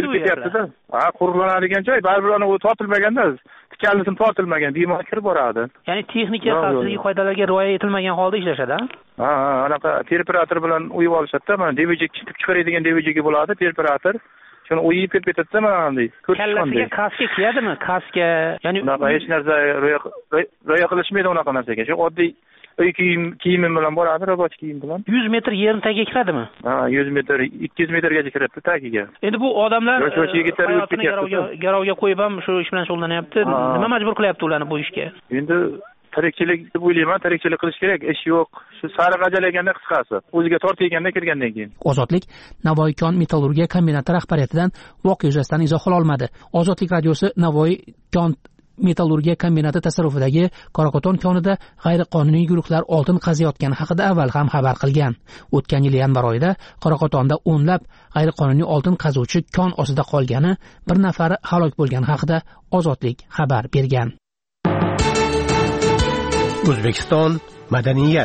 Ha, qo'riqlanadigan joy, baribir ana u tortilmaganda, tikanlisim tortilmagan, bemalol kirib boradi. Ya'ni texnika xavfsizlik qoidalariga rioya etilmagan holda ishlashadi-a? Ha, anaqa operator bilan uyib olishadi-da, mana D V J chiqib chiqaradigan D V J ga bo'ladi, operator. Shuni uyib kelib ketadi-da, mana bunday. Kallasiga kaska kiyadimi? Kaska, ya'ni unaqa hech narsa rioya qilishmaydi unaqa narsaga. Shu oddiy uy kiyim kiyimim bilan boradi, roboch kiyim bilan. yuz metr yerni tagiga kiradimi? Ha, yuz metr, ikki yuz metrgacha kiradi tagiga. Endi bu odamlar garovga qo'yib ham shu ish bilan shug'ullanyapti. Nima majbur qilyapti ularni bu ishga? Endi tirikchilik deb o'ylayman, tirikchilik qilish kerak, ish yo'q. Shu sariq ajalaganda qisqasi, o'ziga tortilganda kirgandan keyin. Ozodlik Navoiy kon metallurgiya kombinati rahbariyatidan voqea yuzasidan izoh ololmadi. Ozodlik radiosi Navoiy kon metallurgiya kombinati tasarrufidagi Qoraqo'ton konida g'ayriqonuniy guruhlar oltin qaziyotgani haqida avval ham xabar qilgan. O'tgan yil yanvar oyida Qoraqo'tonda o'nlab g'ayriqonuniy oltin qazuvchi kon ostida qolgani, bir nafari halok bo'lgani haqida Ozodlik xabar bergan. O'zbekiston madaniyat.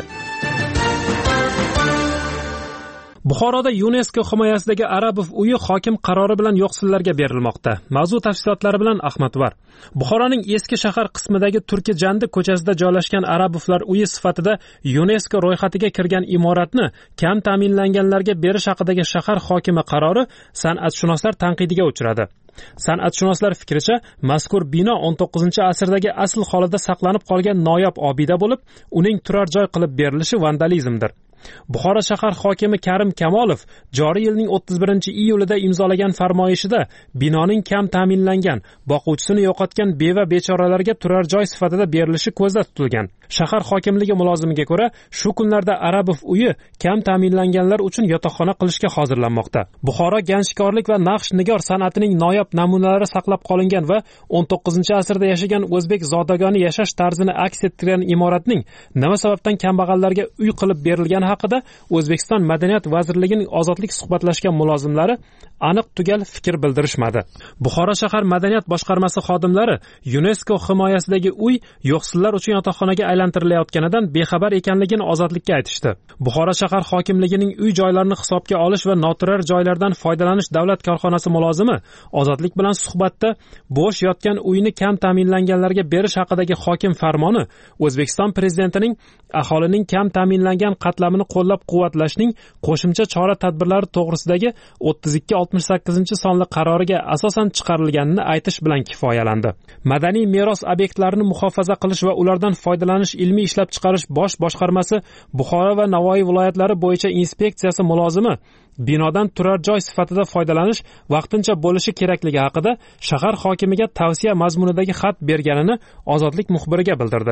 Buxoroda UNESCO himoyasidagi Arabov uyi hokim qarori bilan yo'qsillarga berilmoqda. Mavzu tafsilotlari bilan Ahmadvar. Buxoroning eski shahar qismidagi Turki Jandi ko'chasida joylashgan Arabovlar uyi sifatida UNESCO ro'yxatiga kirgan imoratni kam ta'minlanganlarga berish haqidagi shahar hokimi qarori san'atshunoslar tanqidiga uchradi. San'atshunoslar fikricha, mazkur bino o'n to'qqizinchi asrdagi asl holida saqlanib qolgan noyob obida bo'lib, uning turar joy qilib berilishi vandalizmdir. Buxoro shahar hokimi Karim Kamolov joriy yilning o'ttiz birinchi iyulida imzolagan farmoyishida binoning kam ta'minlangan, boquvchisini yo'qotgan beva bechoralarga turar joy sifatida berilishi ko'zda tutilgan. Shahar hokimligi mulozimiga ko'ra, shu kunlarda Arabov uyi kam ta'minlanganlar uchun yotoqxona qilishga hozirlanmoqda. Buxoro ganjkorlik va naqsh nigor san'atining noyob namunalari saqlab qolingan va o'n to'qqizinchi asrda yashagan o'zbek zodagoni yashash tarzini aks ettirgan imoratning nima sababdan kambag'allarga uy qilib berilgani haqida O'zbekiston Madaniyat vazirligining ozodlik suhbatlashgan mulozimlari aniq tugal fikr bildirishmadi. Buxoro shahar madaniyat boshqarmasi xodimlari UNESCO himoyasidagi uy yo'qsillar uchun yotoqxonaga aylantirilayotganidan bexabar ekanligini ozodlikka aytishdi. Buxoro shahar hokimligining uy joylarini hisobga olish va noturar joylardan foydalanish davlat korxonasi mulozimi ozodlik bilan suhbatda bo'sh yotgan uyni kam ta'minlanganlarga berish haqidagi hokim farmoni O'zbekiston prezidentining aholining kam ta'minlangan qatlamini tizimini qo'llab-quvvatlashning qo'shimcha chora-tadbirlari to'g'risidagi o'ttiz ikki oltmish sakkizinchi sonli qaroriga asosan chiqarilganini aytish bilan kifoyalandi. Madaniy meros obyektlarini muhofaza qilish va ulardan foydalanish ilmiy ishlab chiqarish bosh boshqarmasi Buxoro va Navoiy viloyatlari bo'yicha inspeksiyasi mulozimi binodan turar joy sifatida foydalanish vaqtincha bo'lishi kerakligi haqida shahar hokimiga tavsiya mazmunidagi xat berganini Ozodlik muxbiriga bildirdi.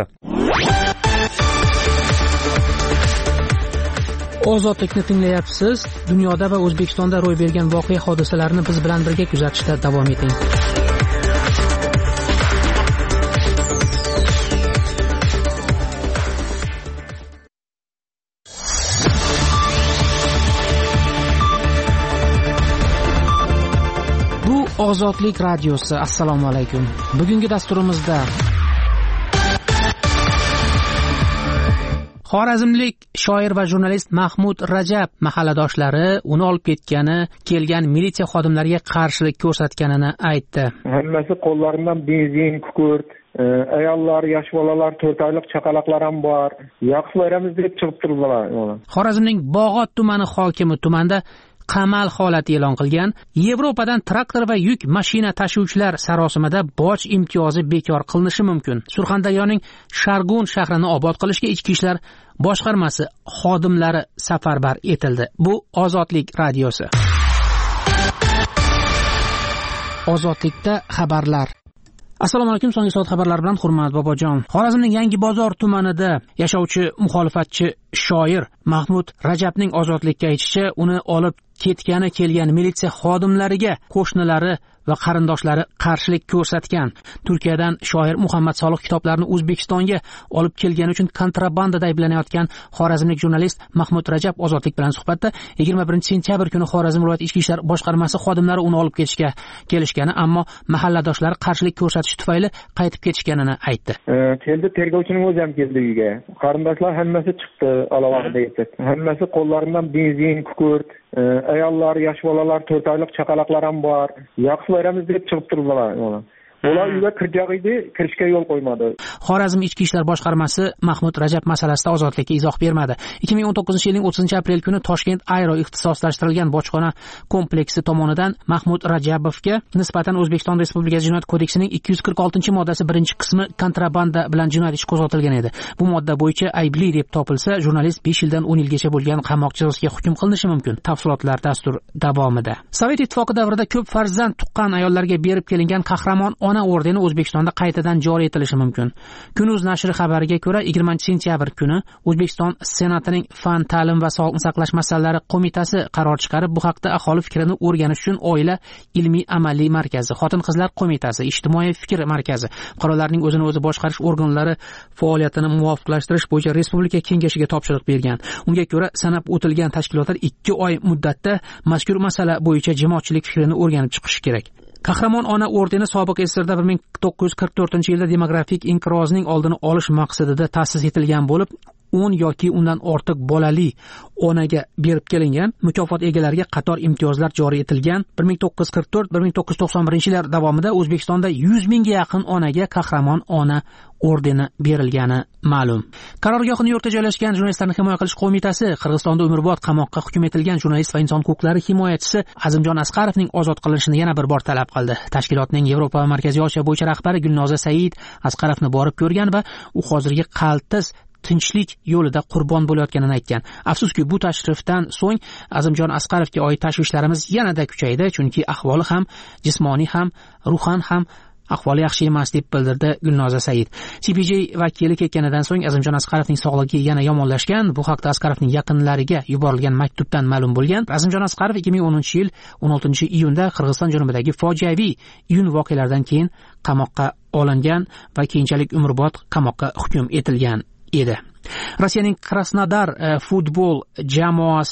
Ozodlikni tinglayapsiz. Dunyoda va O'zbekistonda ro'y bergan voqea hodisalarni biz bilan birga kuzatishda davom eting. Bu Ozodlik radiosi. Assalomu alaykum. Bugungi dasturimizda Xorazmlik shoir va jurnalist Mahmud Rajab mahalladoshlari uni olib ketgani, kelgan militsiya xodimlariga qarshilik ko'rsatganini aytdi. Hammasi qo'llaridan benzin, kukurt, ayollar, yosh bolalar, to'rt oylik chaqaloqlar ham bor. Yoqib beramiz deb chiqib turdilar. Xorazmning Bog'ot tumani hokimi tumanda qamal holati e'lon qilgan. Yevropadan traktor va yuk mashina tashuvchilar sarosimada boj imtiyozi bekor qilinishi mumkin. Surxondaryoning Shargun shahrini obod qilishga ichki ishlar boshqarmasi xodimlari safarbar etildi. Bu Ozodlik radiosi. Ozodlikda xabarlar. Assalomu alaykum. So'nggi soat xabarlari bilan Hurmat Bobojon. Xorazmning Yangi bozor tumanida yashovchi muxolifatchi shoir Mahmud Rajabning ozodlikka aytishicha, uni olib ketgani kelgan militsiya xodimlariga qo'shnilari va qarindoshlari qarshilik ko'rsatgan. Turkiyadan shoir Muhammad Solih kitoblarini O'zbekistonga olib kelgani uchun kontrabandada ayblanayotgan xorazmlik jurnalist Mahmud Rajab Ozodlik bilan suhbatda yigirma birinchi sentyabr kuni Xorazm viloyat ichki ishlar boshqarmasi xodimlari uni olib ketishga kelishgani, ammo mahalladoshlari qarshilik ko'rsatish tufayli qaytib ketishganini aytdi. Keldi, tergovchining o'zi ham keldi uyga. Qarindoshlar hammasi chiqdi, alohida aytdi. Hammasi qo'llaridan benzin, kukurt, ayollar, yosh bolalar, to'rt oylik chaqaloqlar ham bor. Yoqib beramiz deb chiqib turdilar. Ular uyga kirjaq edi, kirishga yo'l qo'ymadi. Xorazm ichki ishlar boshqarmasi Mahmud Rajab masalasida Ozodlikka izoh bermadi. ikki ming o'n to'qqizinchi yilning o'ttizinchi aprel kuni Toshkent Aero ixtisoslashtirilgan bojxona kompleksi tomonidan Mahmud Rajabovga nisbatan O'zbekiston Respublikasi Jinoyat kodeksining ikki yuz qirq oltinchi moddasi birinchi qismi kontrabanda bilan jinoyat ishi qo'zg'atilgan edi. Bu modda bo'yicha aybli deb topilsa, jurnalist besh yildan o'n yilgacha bo'lgan qamoq jazosiga hukm qilinishi mumkin. Tafsilotlar dastur davomida. Sovet ittifoqi davrida ko'p farzand tuqqan ayollarga berib kelingan qahramon ona ordeni O'zbekistonda qaytadan joriy etilishi mumkin. Kunuz nashri xabariga ko'ra, yigirmanchi sentyabr kuni O'zbekiston Senatining Fan, ta'lim va sog'liqni saqlash masalalari qo'mitasi qaror chiqarib, bu haqda aholi fikrini o'rganish uchun Oila ilmiy amaliy markazi, Xotin-qizlar qo'mitasi, Ijtimoiy fikr markazi, fuqarolarning o'zini o'zi boshqarish organlari faoliyatini muvofiqlashtirish bo'yicha Respublika kengashiga topshiriq bergan. Unga ko'ra, sanab o'tilgan tashkilotlar ikki oy muddatda mazkur masala bo'yicha jamoatchilik fikrini o'rganib chiqishi kerak. Qahramon ona ordeni sobiq S S R da bir ming to'qqiz yuz qirq to'rtinchi yilda demografik inqirozning oldini olish maqsadida ta'sis etilgan bo'lib, o'n yoki undan ortiq bolali onaga berib kelingan. Mukofot egalariga qator imtiyozlar joriy etilgan. bir ming to'qqiz yuz qirq to'rt bir ming to'qqiz yuz to'qson birinchi yillar davomida O'zbekistonda yuz mingga yaqin onaga Qahramon ona ordeni berilgani ma'lum. Qarorgohining yurtida joylashgan Jurnalistlarni himoya qilish qo'mitasi Qirg'izistonda umrbod qamoqqa hukm etilgan jurnalist va inson huquqlari himoyachisi Azimjon Asqarovning ozod qilinishini yana bir bor talab qildi. Tashkilotning Yevropa va Markaziy Osiyo bo'yicha rahbari Gulnoza Said Asqarovni borib ko'rgan va u hozirgi qaltis tinchlik yo'lida qurbon bo'layotganini aytgan. Afsuski, bu tashrifdan so'ng Azimjon Asqarovga oid tashvishlarimiz yanada kuchaydi, chunki ahvoli ham jismoniy ham ruhan ham ahvoli yaxshi emas deb bildirdi Gulnoza Said. C P J vakili ketganidan so'ng Azimjon Asqarovning sog'lig'i yana yomonlashgan. Bu haqda Asqarovning yaqinlariga yuborilgan maktubdan ma'lum bo'lgan. Azimjon Asqarov ikki ming o'ninchi yil o'n oltinchi iyunda Qirg'iziston janubidagi fojiaviy iyun voqealaridan keyin qamoqqa olingan va keyinchalik umrbod qamoqqa hukm etilgan edi. Rossiyaning Krasnodar futbol jamoasi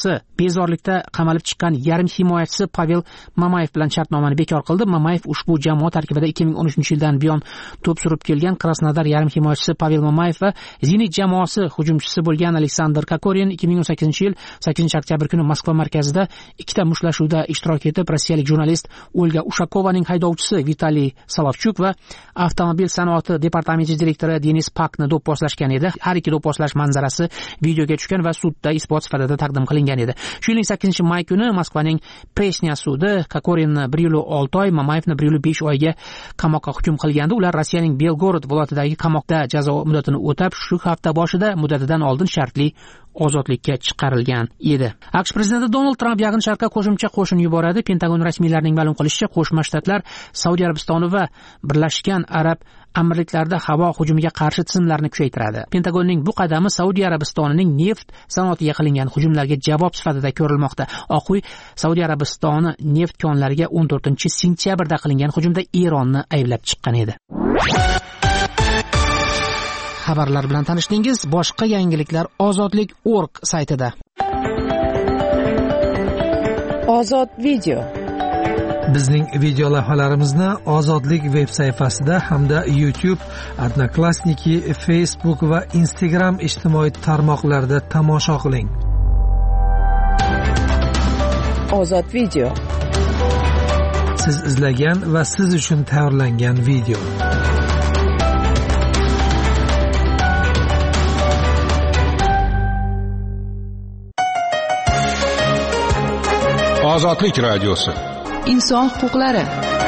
bezorlikda qamalib chiqqan yarim himoyachisi Pavel Mamayev bilan shartnomani bekor qildi. Mamayev ushbu jamoa tarkibida ikki ming o'n uchinchi yildan buyon to'p surib kelgan. Krasnodar yarim himoyachisi Pavel Mamayev va Zenit jamoasi hujumchisi bo'lgan Aleksandr Kokorin ikki ming o'n sakkizinchi yil sakkizinchi oktyabr kuni Moskva markazida ikkita mushtlashuvda ishtirok etib, rossiyalik jurnalist Olga Ushakovaning haydovchisi Vitaliy Solovchuk va avtomobil sanoati departamenti direktori Denis Pakni do'pposlashgan edi. Har ikki do'pposlash manzarasi videoga tushgan va sudda isbot sifatida taqdim qilingan edi. Shu yilning sakkizinchi may kuni Moskvaning Presnya sudi Kokorinni bir yil olti oy, Mamayevni bir yil besh oyga qamoqqa hukm qilgandi. Ular Rossiyaning Belgorod viloyatidagi qamoqda jazo muddatini o'tab, shu hafta boshida muddatidan oldin shartli ozodlikka chiqarilgan edi. AQSh prezidenti Donald Tramp Yaqin Sharqqa qo'shimcha qo'shin yuboradi. Pentagon rasmiylarining ma'lum qilishicha, Qo'shma Shtatlar Saudiya Arabistoni va Birlashgan Arab Amirliklarida havo hujumiga qarshi tizimlarni kuchaytiradi. Pentagonning bu qadami Saudiya Arabistonining neft sanoatiga qilingan hujumlarga javob sifatida ko'rilmoqda. Oq uy Saudiya Arabistoni neft konlariga o'n to'rtinchi sentyabrda qilingan hujumda Eronni ayblab chiqqan edi. Xabarlar bilan tanishdingiz. Boshqa yangiliklar ozodlik точка org saytida. Ozod video. Bizning video lavhalarimizni Ozodlik veb sayfasida hamda YouTube, Odnoklassniki, Facebook va Instagram ijtimoiy tarmoqlarida tomosha qiling. Ozod video. Siz izlagan va siz uchun tayyorlangan video. Ozodlik radiosi. Inson huquqlari.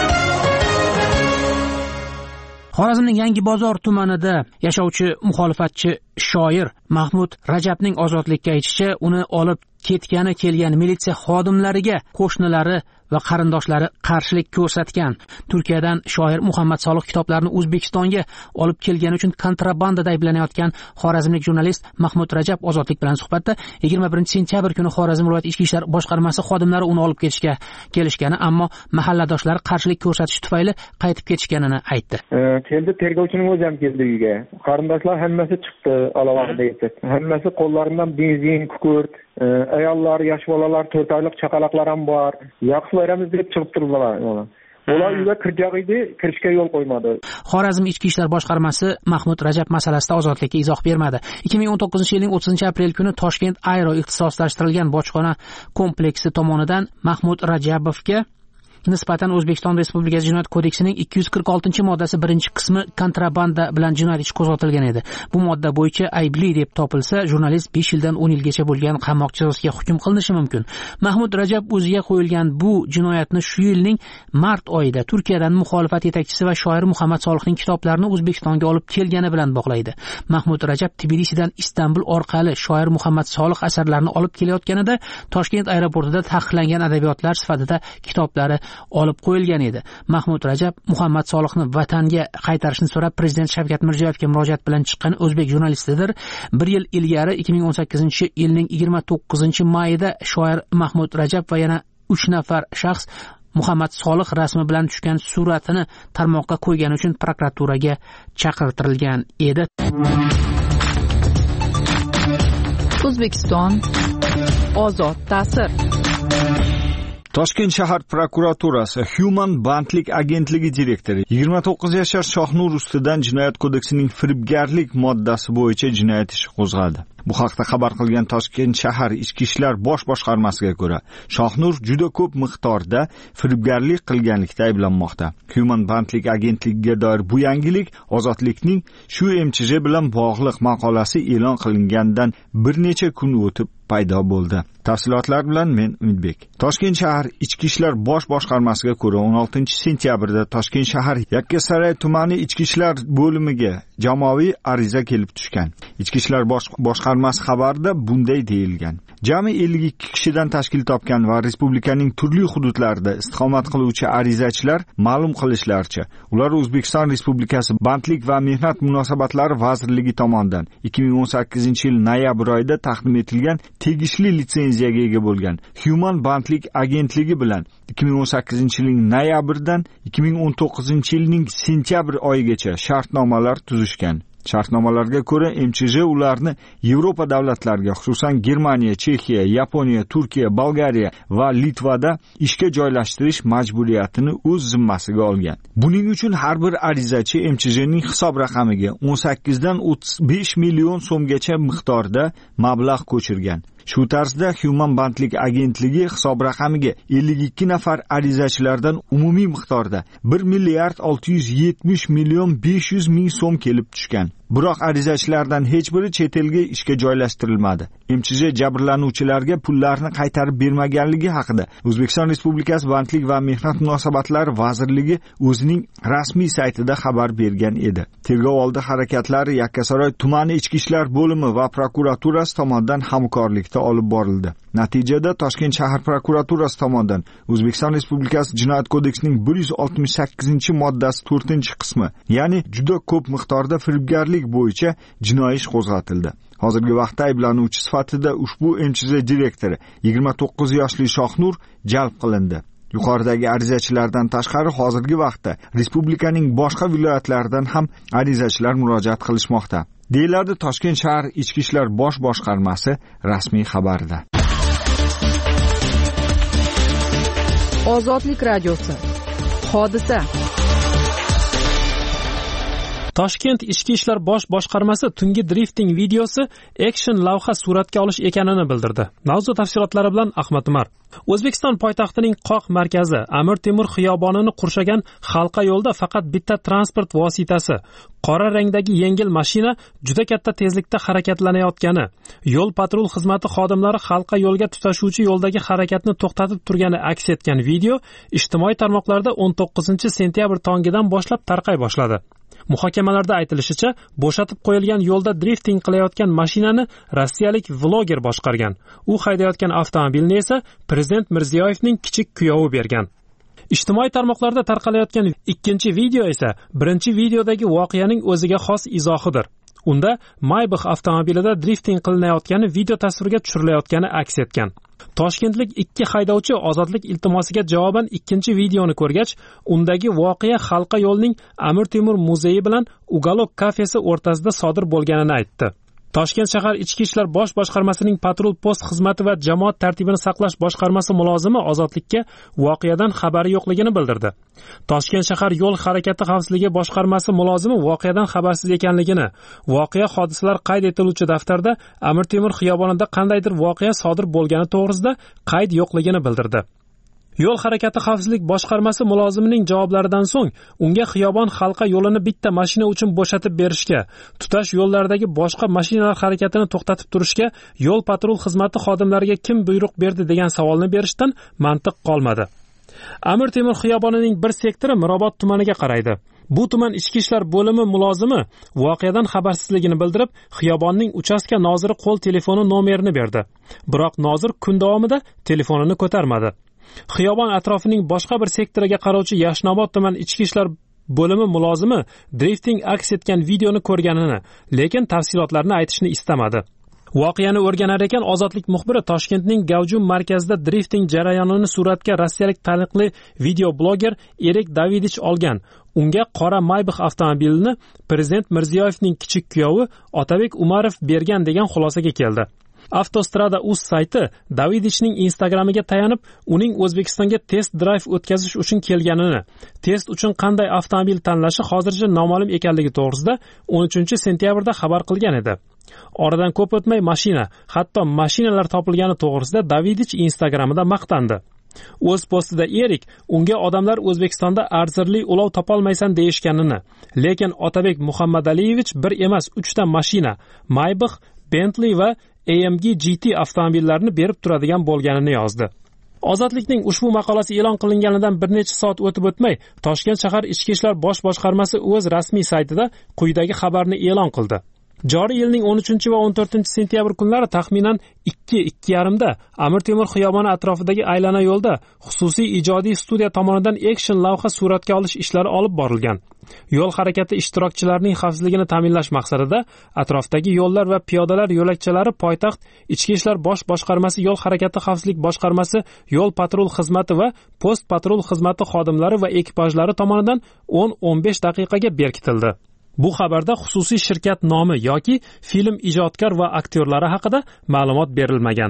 Xorazmning Yangi bozor tumanida yashovchi muxolifatchi shoir Mahmud Rajabning ozodlikka aytishicha, uni olib ketgani kelgan militsiya xodimlariga qo'shnilari va qarindoshlari qarshilik ko'rsatgan. Turkiyadan shoir Muhammad Solih kitoblarini O'zbekistonga olib kelgani uchun kontrabandada ayblanayotgan xorazmlik jurnalist Mahmud Rajab ozodlik bilan suhbatda yigirma birinchi sentyabr kuni Xorazm viloyat ichki ishlar boshqarmasi xodimlari uni olib ketishga kelishgani, ammo mahalladoshlari qarshilik ko'rsatish tufayli qaytib ketishganini aytdi. Keldi, tergovchining o'zi ham keldi uyga. Qarindoshlar hammasi chiqdi, alohida aytdi. Hammasi qo'llaridan benzin, kukurt, ayollar, yosh bolalar, to'rt oylik chaqaloqlar ham bor. Yaxshi veramiz deb chiqib turdilar. Ular uyga kirjaq edi, kirishga yo'l qo'ymadi. Xorazm ichki ishlar boshqarmasi Mahmud Rajab masalasida ozodlikka izoh bermadi. ikki ming o'n to'qqizinchi yilning o'ttizinchi aprel kuni Toshkent Aero ixtisoslashtirilgan bojxona kompleksi tomonidan Mahmud Rajabovga nisbatan O'zbekiston Respublikasi Jinoyat kodeksining ikki yuz qirq oltinchi moddasi birinchi qismi kontrabanda bilan jinoyat ishi qo'zg'atilgan edi. Bu modda bo'yicha aybli deb topilsa, jurnalist besh yildan o'n yilgacha bo'lgan qamoq jazosiga hukm qilinishi mumkin. Mahmud Rajab o'ziga qo'yilgan bu jinoyatni shu yilning mart oyida Turkiyadan muxolifat yetakchisi va shoir Muhammad Solihning kitoblarini O'zbekistonga olib kelgani bilan bog'laydi. Mahmud Rajab Tbilisidan Istanbul orqali shoir Muhammad Solih asarlarini olib kelayotganida Toshkent aeroportida taqiqlangan adabiyotlar sifatida kitoblari olib qo'yilgan edi. Mahmud Rajab Muhammad Solihni vatanga qaytarishni so'rab Prezident Shavkat Mirziyoyevga murojaat bilan chiqqan o'zbek jurnalistidir. Bir yil ilgari ikki ming o'n sakkizinchi yilning yigirma to'qqizinchi mayida shoir Mahmud Rajab va yana uch nafar shaxs Muhammad Solih rasmi bilan tushgan suratini tarmoqqa qo'ygani uchun prokuraturaga chaqirtirilgan edi. O'zbekiston ozod ta'sir. Toshkent shahar prokuraturasi Human bandlik agentligi direktori yigirma to'qqiz yashar Shohnur ustidan Jinoyat kodeksining firibgarlik moddasi bo'yicha jinoyat ishi qo'zg'adi. Bu haqda xabar qilgan Toshkent shahar ichki ishlar bosh boshqarmasiga ko'ra, Shohnur juda ko'p miqdorda firibgarlik qilganlikda ayblanmoqda. Human bandlik agentligiga doir bu yangilik Ozodlikning shu M C J bilan bog'liq maqolasi e'lon qilingandan bir necha kun o'tib paydo bo'ldi. Tafsilotlar bilan men Umidbek. Toshkent shahar ichki ishlar bosh boshqarmasiga ko'ra o'n oltinchi sentyabrda Toshkent shahar Yakkasaroy tumani ichki ishlar bo'limiga jamoaviy ariza kelib tushgan. Ichki ishlar bosh boshqarmasi xabarida bunday deyilgan: Jami ellik ikki kishidan tashkil topgan va respublikaning turli hududlarida istiqomat qiluvchi arizachilar ma'lum qilishlaricha, ular O'zbekiston Respublikasi Bandlik va mehnat munosabatlari vazirligi tomonidan ikki ming o'n sakkizinchi yil noyabr oyida taqdim etilgan tegishli litsenziyaga ega bo'lgan Human bandlik agentligi bilan ikki ming o'n sakkizinchi yilning noyabrdan ikki ming o'n to'qqizinchi yilning sentyabr oyigacha shartnomalar tuzishgan. Shartnomalarga ko'ra M C J ularni Yevropa davlatlariga, xususan Germaniya, Chexiya, Yaponiya, Turkiya, Bolgariya va Litvada ishga joylashtirish majburiyatini o'z zimmasiga olgan. Buning uchun har bir arizachi M C J'ning hisob raqamiga o'n sakkiz dan o'ttiz besh million so'mgacha miqdorda mablag' ko'chirgan. Shu tarzda Human bandlik agentligi hisob raqamiga ellik ikki nafar arizachilardan umumiy miqdorda bir milliard olti yuz yetmish million besh yuz ming so'm kelib tushgan. Biroq arizachilardan hech biri chet elga ishga joylashtirilmadi. M C J jabrlanuvchilarga pullarni qaytarib bermaganligi haqida O'zbekiston Respublikasi Bandlik va mehnat munosabatlari vazirligi o'zining rasmiy saytida xabar bergan edi. Tergov oldi harakatlari Yakkasaroy tumani ichki ishlar bo'limi va prokuraturasi tomonidan hamkorlikda olib borildi. Natijada Toshkent shahar prokuraturasi tomonidan O'zbekiston Respublikasi Jinoyat kodeksining bir yuz oltmish sakkizinchi moddasi to'rtinchi qismi, ya'ni juda ko'p miqdorda firibgarlik bo'yicha jinoiy ish qo'zg'atildi. Hozirgi vaqtda ayblanuvchi sifatida ushbu M C J direktori yigirma to'qqiz yoshli Shohnur jalb qilindi. Yuqoridagi arizachilardan tashqari hozirgi vaqtda respublikaning boshqa viloyatlaridan ham arizachilar murojaat qilishmoqda, deyiladi Toshkent shahar ichki ishlar bosh boshqarmasi rasmiy xabarida. Ozodlik radiosi. Hodisa. Toshkent ichki ishlar bosh boshqarmasi tungi drifting videosi action lavha suratga olish ekanini bildirdi. Mavzu tafsilotlari bilan Ahmad Umar. O'zbekiston poytaxtining qoq markazi Amir Temur xiyobonini qurshagan halqa yo'lda faqat bitta transport vositasi, qora rangdagi yengil mashina juda katta tezlikda harakatlanayotgani, yo'l patrul xizmati xodimlari halqa yo'lga tutashuvchi yo'ldagi harakatni to'xtatib turgani aks etgan video ijtimoiy tarmoqlarda o'n to'qqizinchi sentyabr tongidan boshlab tarqay boshladi. Muhokamalarda aytilishicha, bo'shatib qo'yilgan yo'lda drifting qilayotgan mashinani rossiyalik vloger boshqargan. U haydayotgan avtomobilni esa Prezident Mirziyoyevning kichik kuyovi bergan. Ijtimoiy tarmoqlarda tarqalayotgan ikkinchi video esa birinchi videodagi voqeaning o'ziga xos izohidir. Unda Maybach avtomobilida drifting qilinayotgani video tasvirga tushirilayotgani aks etgan. Toshkentlik ikki haydovchi ozodlik iltimosiga javoban ikkinchi videoni ko'rgach, undagi voqea halqa yo'lning Amir Temur muzeyi bilan Ugalok kafesi o'rtasida sodir bo'lganini aytdi. Toshkent shahar ichki ishlar bosh boshqarmasining patrul post xizmati va jamoat tartibini saqlash boshqarmasi mulozimi ozodlikka voqeadan xabari yo'qligini bildirdi. Toshkent shahar yo'l harakati xavfsizligi boshqarmasi mulozimi voqeadan xabarsiz ekanligini, voqea hodisalar qayd etiluvchi daftarda Amir Temur xiyobonida qandaydir voqea sodir bo'lgani to'g'risida qayd yo'qligini bildirdi. Yo'l harakati xavfsizlik boshqarmasi mulozimining javoblaridan so'ng unga xiyobon halqa yo'lini bitta mashina uchun bo'shatib berishga, tutash yo'llaridagi boshqa mashinalar harakatini to'xtatib turishga yo'l patrul xizmati xodimlariga kim buyruq berdi degan savolni berishdan mantiq qolmadi. Amir Temur xiyobonining bir sektori Mirobod tumaniga qaraydi. Bu tuman ichki ishlar bo'limi mulozimi voqeadan xabarsizligini bildirib, xiyobonning uchastka noziri qo'l telefoni nomerini berdi. Biroq nozir kun davomida telefonini ko'tarmadi. Xiyobon atrofining boshqa bir sektoriga qarovchi Yashnobod tuman ichki ishlar bo'limi mulozimi drifting aks etgan videoni ko'rganini, lekin tafsilotlarni aytishni istamadi. Voqeani o'rganar ekan Ozodlik muxbiri Toshkentning Gavjum markazida drifting jarayonini suratga rossiyalik taniqli video bloger Erik Davidich olgan. Unga qora Maybach avtomobilini Prezident Mirziyoyevning kichik kuyovi Otabek Umarov bergan degan xulosaga keldi. Avtostrada.uz sayti Davidichning Instagramiga tayanib, uning O'zbekistonga test drive o'tkazish uchun kelganini, test uchun qanday avtomobil tanlashi hozircha noma'lum ekanligi to'g'risida o'n uchinchi sentyabrda xabar qilgan edi. Oradan ko'p o'tmay mashina, hatto mashinalar topilgani to'g'risida Davidich Instagramida maqtandi. O'z postida Erik unga odamlar O'zbekistonda arzirli ulov topolmaysan deyishganini, lekin Otabek Muhammadaliyevich bir emas, uchta mashina, Maybach, Bentley va A M G G T avtomobillarini berib turadigan bo'lganini yozdi. Ozodlikning ushbu maqolasi e'lon qilinganidan bir necha soat o'tib o'tmay, Toshkent shahar ichki ishlar bosh boshqarmasi o'z rasmiy saytida quyidagi xabarni e'lon qildi. Joriy yilning o'n uchinchi va o'n to'rtinchi sentyabr kunlari taxminan ikki ikki yarim da Amir Temur xiyoboni atrofidagi aylana yo'lda xususiy ijodiy studiya tomonidan action lavha suratga olish ishlari olib borilgan. Yo'l harakati ishtirokchilarining xavfsizligini ta'minlash maqsadida atrofdagi yo'llar va piyodalar yo'lakchalari poytaxt ichki ishlar bosh boshqarmasi yo'l harakati xavfsizlik boshqarmasi yo'l patrul xizmati va post patrul xizmati xodimlari va ekipajlari tomonidan o'n o'n besh daqiqaga berkitildi. Bu xabarda xususiy shirkat nomi yoki film ijodkor va aktyorlari haqida ma'lumot berilmagan.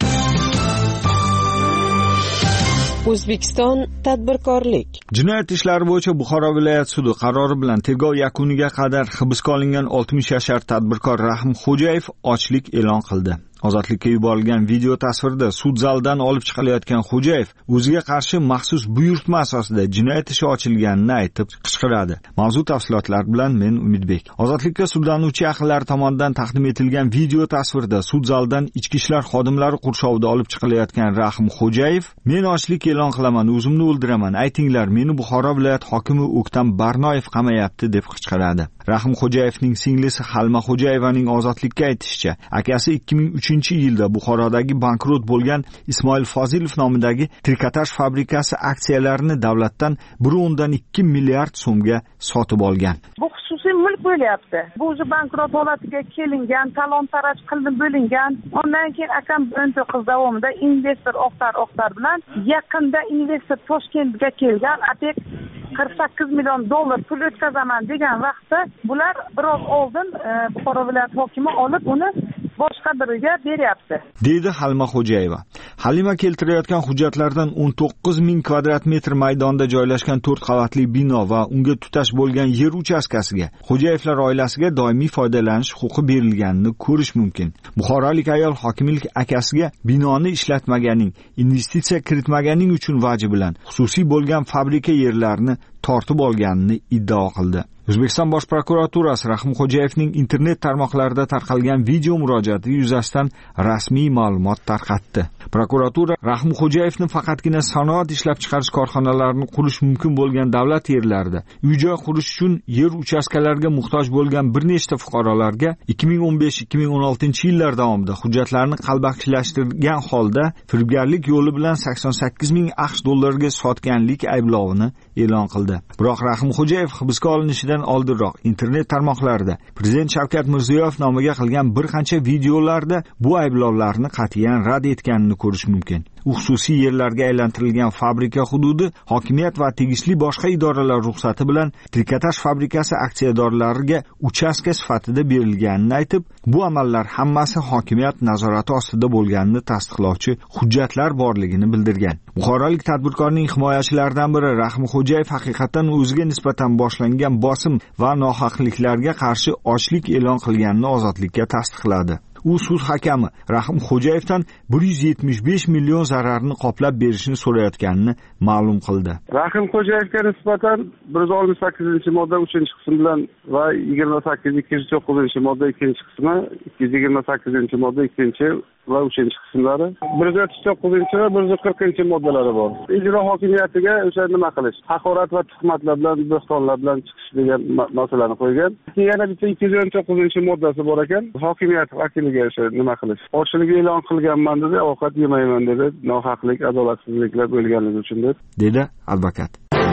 O'zbekiston tadbirkorlik. Jinoyat ishlari bo'yicha Buxoro viloyat sudi qarori bilan tergov yakuniga qadar hibsga olingan oltmish yashar tadbirkor Rahim Xo'jayev ochlik e'lon qildi. Ozodlikka yuborilgan video tasvirda sud zalidan olib chiqilayotgan Xo'jayev o'ziga qarshi maxsus buyurtma asosida jinoyat ishi ochilganini aytib qichqiradi. Mavzu tafsilotlar bilan men Umidbek. Ozodlikka sudlanuvchi yaqinlari tomonidan taqdim etilgan video tasvirda sud zalidan ichki ishlar xodimlari qurshovida olib chiqilayotgan Rahim Xo'jayev, "Men ochlik e'lon qilaman, o'zimni o'ldiraman. Aytinglar, meni Buxoro viloyat hokimi O'ktam Barnoyev qamayapti" deb qichqiradi. Rahim Xo'jayevning singlisi Halma Xo'jayevaning ozodlikka aytishicha, akasi ikki ming uchinchi yilda Buxorodagi bankrot bo'lgan Ismoil Fozilov nomidagi trikotaj fabrikasi aksiyalarini davlatdan bir o'ndan ikki milliard so'mga sotib olgan. Bu xususiy mulk bo'lyapti. Bu o'zi bankrot holatiga kelingan, talon-taroj qilinib bo'lingan. Ondan keyin akam o'n to'qqiz davomida investor Oqtar Oqtar bilan yaqinda investor Toshkentga kelgan, apek qirq sakkiz million dollar pul o'tkazaman degan vaqtda bular biroz oldin Buxoro viloyat hokimi olib uni boshqa biriga beryapti, deydi Halima Xo'jayeva. Halima keltirayotgan hujjatlardan o'n to'qqiz ming kvadrat metr maydonda joylashgan to'rt qavatli bino va unga tutash bo'lgan yer uchastkasiga Xo'jayevlar oilasiga doimiy foydalanish huquqi berilganini ko'rish mumkin. Buxorolik ayol hokimlik akasiga binoni ishlatmaganing, investitsiya kiritmaganing uchun vaji bilan xususiy bo'lgan fabrika yerlarini tortib olganini iddao qildi. O'zbekiston Bosh prokuraturasi Rahim Xo'jayevning internet tarmoqlarida tarqalgan video murojaati yuzasidan rasmiy ma'lumot tarqatdi. Prokuratura Rahim Xo'jayevni faqatgina sanoat ishlab chiqarish korxonalarini qurish mumkin bo'lgan davlat yerlarida uy-joy qurish uchun yer uchastkalariga muhtoj bo'lgan bir nechta fuqarolarga ikki ming o'n besh ikki ming o'n oltinchi yillar davomida hujjatlarni qalbakilashtirgan holda firibgarlik yo'li bilan sakson sakkiz ming aqsh dollariga sotganlik ayblovini e'lon qildi. Biroq Rahim Xo'jayev hibsga olinishidan oldinroq internet tarmoqlarida Prezident Shavkat Mirziyoyev nomiga qilgan bir qancha videolarda bu ayblovlarni qat'iyan rad etganini ko'rish mumkin. U xususiy yerlarga aylantirilgan fabrika hududi hokimiyat va tegishli boshqa idoralar ruxsati bilan trikotaj fabrikasi aksiyadorlariga uchastka sifatida berilganini aytib, bu amallar hammasi hokimiyat nazorati ostida bo'lganini tasdiqlovchi hujjatlar borligini bildirgan. Buxorolik tadbirkorning himoyachilaridan biri Rahim Xo'jayev haqiqatan o'ziga nisbatan boshlangan bosim va nohaqliklarga qarshi ochlik e'lon qilganini ozodlikka tasdiqladi. U sud hakami Rahim Xo'jayevdan bir yuz yetmish besh million zararni qoplab berishni so'rayotganini ma'lum qildi. Rahim Xo'jayevga nisbatan bir yuz oltmish sakkizinchi modda uchinchi qismi bilan va yigirma sakkiz ikki yuz to'qqizinchi modda ikkinchi qismi, ikki yuz yigirma sakkizinchi modda ikkinchi va uchinchi qismlari, bir yuz o'ttiz to'qqizinchi va bir yuz qirqinchi moddalari bor. Ijro hokimiyatiga o'sha nima qilish, haqorat va tuhmatlar bilan, bo'xtonlar bilan chiqish degan masalani qo'ygan. Yana bitta ikki yuz o'n to'qqizinchi moddasi bor ekan, hokimiyat vakiliga o'sha nima qilish. Ochlik e'lon qilganman dedi, ovqat yemayman dedi, nohaqlik, adolatsizliklar bo'lganligi uchun deb, dedi advokat.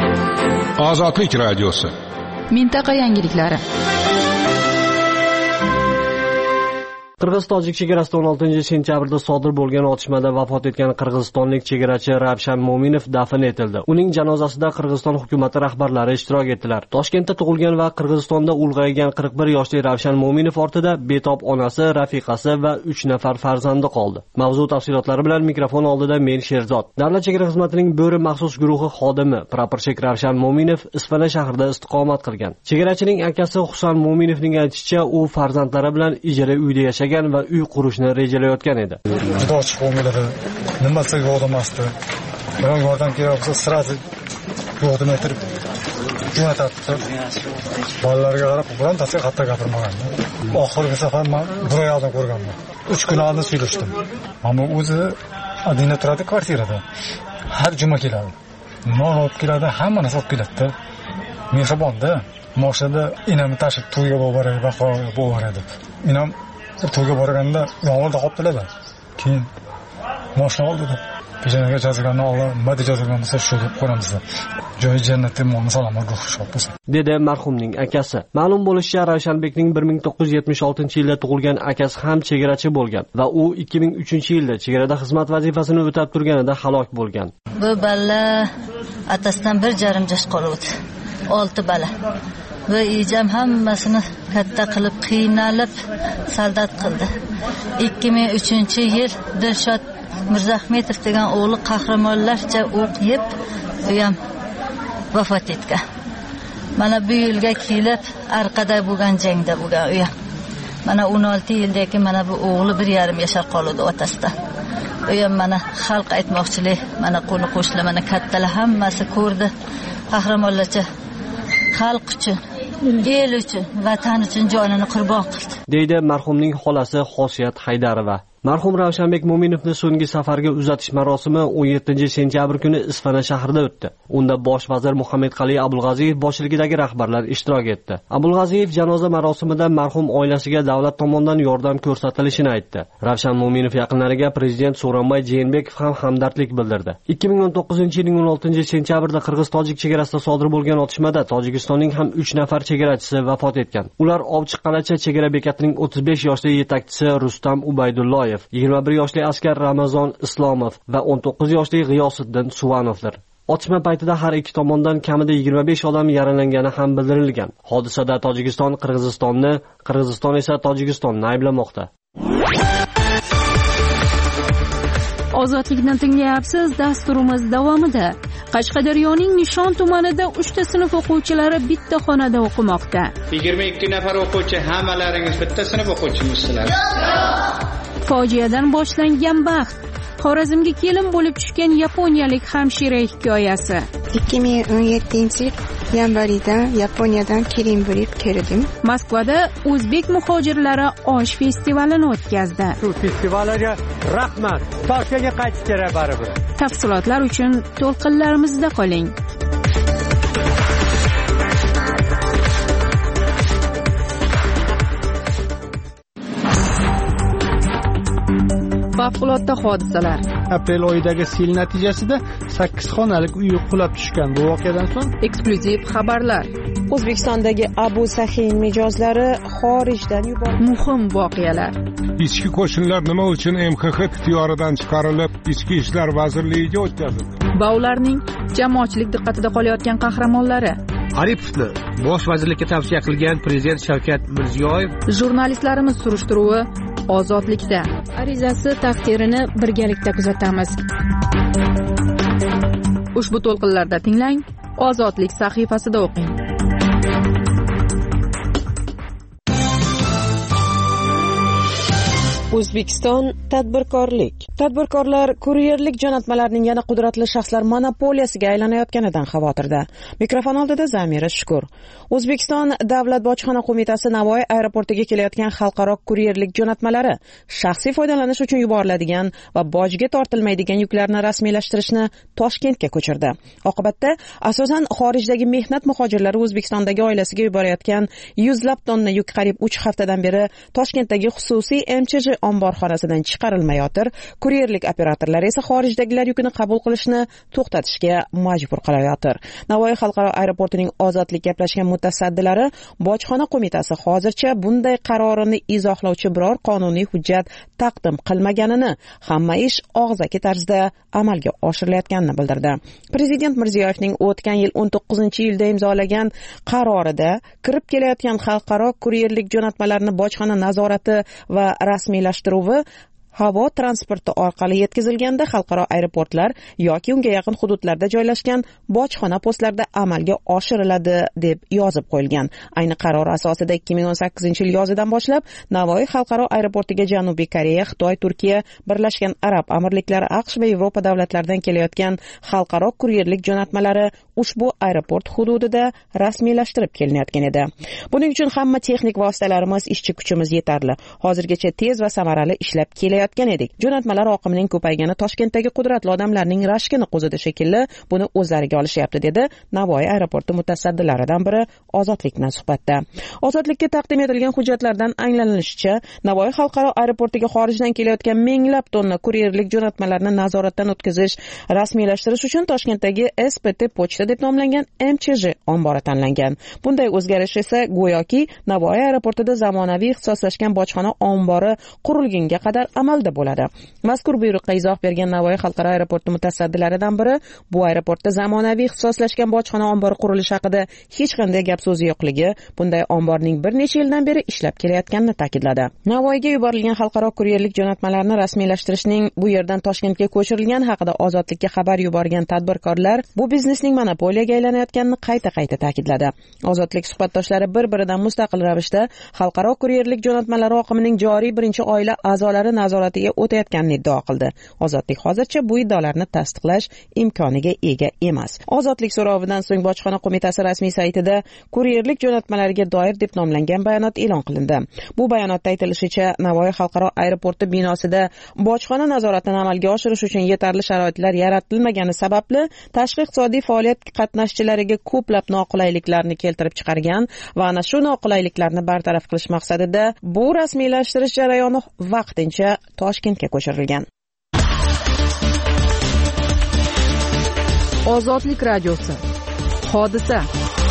Ozodlik radiosi. Mintaqa yangiliklari. Qirg'iz-tojik chegarasida o'n oltinchi sentyabrda sodir bo'lgan otishmada vafot etgan qirg'izistonlik chegarachi Ravshan Mo'minov dafn etildi. Uning janozasida Qirg'iziston hukumati rahbarlari ishtirok etdilar. Toshkentda tug'ilgan va Qirg'izistonda ulg'aygan qirq bir yoshli Ravshan Mo'minov ortida betob onasi, rafiqasi va uch nafar farzandi qoldi. Mavzu tafsilotlari bilan mikrofon oldida men Sherzod. Davlat chegara xizmatining Bo'ri maxsus guruhi xodimi Praporchik Ravshan Mo'minov Isfana shahrida istiqomat qilgan. Chegarachining akasi Husan Mo'minovning aytishicha, u farzandlari bilan ijara uyda yashagan va uy qurishni rejalayotgan edi. Juda ochiq bo'lmadi. Nimasiga yordamlasdi. Biroq yordam kerak bo'lsa, sirasi yordam etib jo'natabdi. Bolalarga qarab, birontasiga hatto gapirmagan. Oxirgi safar men bir oy oldin ko'rganman. uch kun oldin suylashdim. Ammo o'zi adina turadi kvartirada. Har juma keladi. Non olib keladi, hamma narsa olib keladi. Mehribonda, moshada inamni tashib to'yga borib, vaqo boradi. Inam bir to'yga borganda yomg'irda qolibdilar. Keyin mashina oldi deb peshanaga yozganni olib, nima deb yozgan bo'lsa shu deb qo'yamiz. Joyi jannatda mo'min salomat ruhi shod bo'lsin, dedi marhumning akasi. Ma'lum bo'lishicha, Ravshanbekning bir ming to'qqiz yuz yetmish oltinchi yilda tug'ilgan akasi ham chegarachi bo'lgan va u ikki ming uchinchi yilda chegarada xizmat vazifasini o'tab turganida halok bo'lgan. Bu balla atasidan bir yarim yosh qoldi. olti bala. va ijam hammasini katta qilib qiynalib soldat qildi. ikki ming uchinchi yil Dilshod Mirzahmetov degan o'g'li qahramonlarcha o'q yeb, u ham vafot etgan. Mana bu yilga kelib orqada bo'lgan jangda bo'lgan u ham. Mana o'n olti yildan keyin mana bu o'g'li bir yarim yashar qoldi otasidan. U ham mana xalq aytmoqchilik, mana qo'ni qo'shnilar, mana kattalar hammasi ko'rdi. Qahramonlarcha xalq uchun, el uchun, vatan uchun jonini qurbon qildi, deydi marhumning xolasi Xosiyat Haydarova. Marhum Ravshanbek Mo'minovni so'nggi safarga uzatish marosimi o'n yettinchi sentyabr kuni Isfana shahrida o'tdi. Unda bosh vazir Muhammadqali Abulg'aziyev boshchiligidagi rahbarlar ishtirok etdi. Abulg'aziyev janoza marosimida marhum oilasiga davlat tomonidan yordam ko'rsatilishini aytdi. Ravshan Mo'minov yaqinlariga prezident So'ronbay Jeenbekov ham hamdardlik bildirdi. ikki ming o'n to'qqizinchi yilning o'n oltinchi sentyabrda Qirg'iz-Tojik chegarasida sodir bo'lgan otishmada Tojikistonning ham uch nafar chegarachisi vafot etgan. Ular Ovchiqalacha chegara bekatining o'ttiz besh yoshli yetakchisi Rustam Ubaydullayev, yigirma bir yoshli askar Ramazon Islomov va o'n to'qqiz yoshli G'iyosiddin Suvanovdir. Otishma paytida har ikki tomondan kamida yigirma besh odam yaralangani ham bildirilgan. Hodisada Tojikiston Qirg'izistonni, Qirg'iziston esa Tojikistonni ayblamoqda. Ozodlikni tinglayapsiz. Dasturimiz davomida Qashqadaryoning Nishon tumanida uchta sinf o'quvchilari bitta xonada o'qimoqda. yigirma ikki nafar o'quvchi, hammalaringiz bitta sinf o'quvchimisizlar? Fojiadan boshlangan baxt. Xorazmga kelin bo'lib tushgan yaponiyalik hamshira hikoyasi. ikki ming o'n yettinchi yil yanvarida Yaponiyadan kelin bo'lib keldim. Moskvada o'zbek muhojirlari osh festivalini o'tkazdi. Shu festivalga rahmat. Toshkentga qaytish kerak baribir. Tafsilotlar uchun to'lqinlarimizda qoling. Favqulodda hodisalar. Aprel oyidagi sel natijasida sakkiz xonalik uy qulab tushgan. Bu voqeadan so'ng eksklyuziv xabarlar. O'zbekistondagi Abu Sahin mijozlari xorijdan yuborildi. Muhim voqealar. Ichki qo'shinlar nima uchun M X X ixtiyoridan chiqarilib, Ichki ishlar vazirligiga o'tkazildi? Baularning jamoatchilik diqqatida qolayotgan qahramonlari. Aripovni bosh vazirlikka tavsiya qilgan prezident Shavkat Mirziyoyev. Jurnalistlarimiz surishtiruvi ozodlikda. Arizasi taqdirini birgalikda kuzatamiz. Ushbu to'lqinlarda tinglang, Ozodlik sahifasida o'qing. O'zbekiston tadbirkorlik. Tadbirkorlar kuryerlik jo'natmalarining yana qudratli shaxslar monopoliyasiga aylanayotganidan xavotirda. Mikrofon oldida Zamira Shukur. O'zbekiston Davlat bojxona qo'mitasi Navoiy aeroportiga kelayotgan xalqaro kuryerlik jo'natmalari shaxsiy foydalanish uchun yuboriladigan va bojga tortilmaydigan yuklarni rasmiylashtirishni Toshkentga ko'chirdi. Oqibatda asosan xorijdagi mehnat muhojirlari O'zbekistondagi oilasiga yuborayotgan yuzlab tonna yuk qariyb uch haftadan beri Toshkentdagi xususiy M C J omborxonasidan chiqarilmayotir. Kuryerlik operatorlari esa xorijdagilar yukini qabul qilishni to'xtatishga majbur qilayotir. Navoiy xalqaro aeroportining ozodlik gaplashgan mutasaddilari bojxona qo'mitasi hozircha bunday qarorini izohlovchi biror qonuniy hujjat taqdim qilmaganini, hamma ish og'zaki tarzda amalga oshirilayotganini bildirdi. Prezident Mirziyoyevning o'tgan yil o'n to'qqizinchi yilda imzolagan qarorida kirib kelayotgan xalqaro kuryerlik jo'natmalarini bojxona nazorati va rasmiylashtiruvi havo transporti orqali yetkazilganda xalqaro aeroportlar yoki unga yaqin hududlarda joylashgan bojxona postlarida amalga oshiriladi deb yozib qo'yilgan. Ayni qaror asosida ikki ming o'n sakkizinchi yil yozidan boshlab Navoiy xalqaro aeroportiga Janubiy Koreya, Xitoy, Turkiya, Birlashgan Arab Amirliklari, AQSh va Yevropa davlatlaridan kelayotgan xalqaro kuryerlik jo'natmalari ushbu aeroport hududida rasmiylashtirib kelinayotgan edi. Buning uchun hamma texnik vositalarimiz, ishchi kuchimiz yetarli. Hozirgacha tez va samarali ishlab kelayotgan edik. Jo'natmalar oqimining ko'paygani Toshkentdagi qudratli odamlarning rashkini qo'zidi shekilli, buni o'zlariga olishyapti, dedi Navoiy aeroporti mutasaddilaridan biri Ozodlik bilan suhbatda. Ozodlikka taqdim etilgan hujjatlardan anglanilishicha, Navoiy xalqaro aeroportiga xorijdan kelayotgan minglab tonna kuryerlik jo'natmalarini nazoratdan o'tkazish, rasmiylashtirish uchun Toshkentdagi S P T pochta deb nomlangan M C J ombori tanlangan. Bunday o'zgarish esa go'yoki Navoiy aeroportida zamonaviy ixtisoslashgan bojxona ombori qurilgunga qadar amalda amalda bo'ladi. Mazkur buyruqqa izoh bergan Navoiy xalqaro aeroporti mutasaddilaridan biri bu aeroportda zamonaviy ixtisoslashgan bojxona ombori qurilishi haqida hech qanday gap so'zi yo'qligi, bunday omborning bir necha yildan beri ishlab kelayotganini ta'kidladi. Navoiyga yuborilgan xalqaro kuryerlik jo'natmalarini rasmiylashtirishning bu yerdan Toshkentga ko'chirilgani haqida Ozodlikka xabar yuborgan tadbirkorlar bu biznesning monopoliyaga aylanayotganini qayta-qayta ta'kidladi. Ozodlik suhbatdoshlari bir-biridan mustaqil ravishda xalqaro kuryerlik jo'natmalari oqimining joriy birinchi oila a'zolari nazoratiga o'tayotganini iddao qildi. Ozodlik hozircha bu iddaolarni tasdiqlash imkoniga ega emas. Ozodlik so'rovidan so'ng Bojxona qo'mitasi rasmiy saytida kuryerlik jo'natmalariga doir deb nomlangan bayonot e'lon qilindi. Bu bayonotda aytilishicha, Navoiy xalqaro aeroporti binosida bojxona nazoratini amalga oshirish uchun yetarli sharoitlar yaratilmagani sababli tashqi iqtisodiy faoliyat qatnashchilariga ko'plab noqulayliklarni keltirib chiqargan va ana shu noqulayliklarni bartaraf qilish maqsadida bu rasmiylashtirish jarayoni vaqtincha Toshkentga ko'chirilgan. Ozodlik radiosi. Hodisa.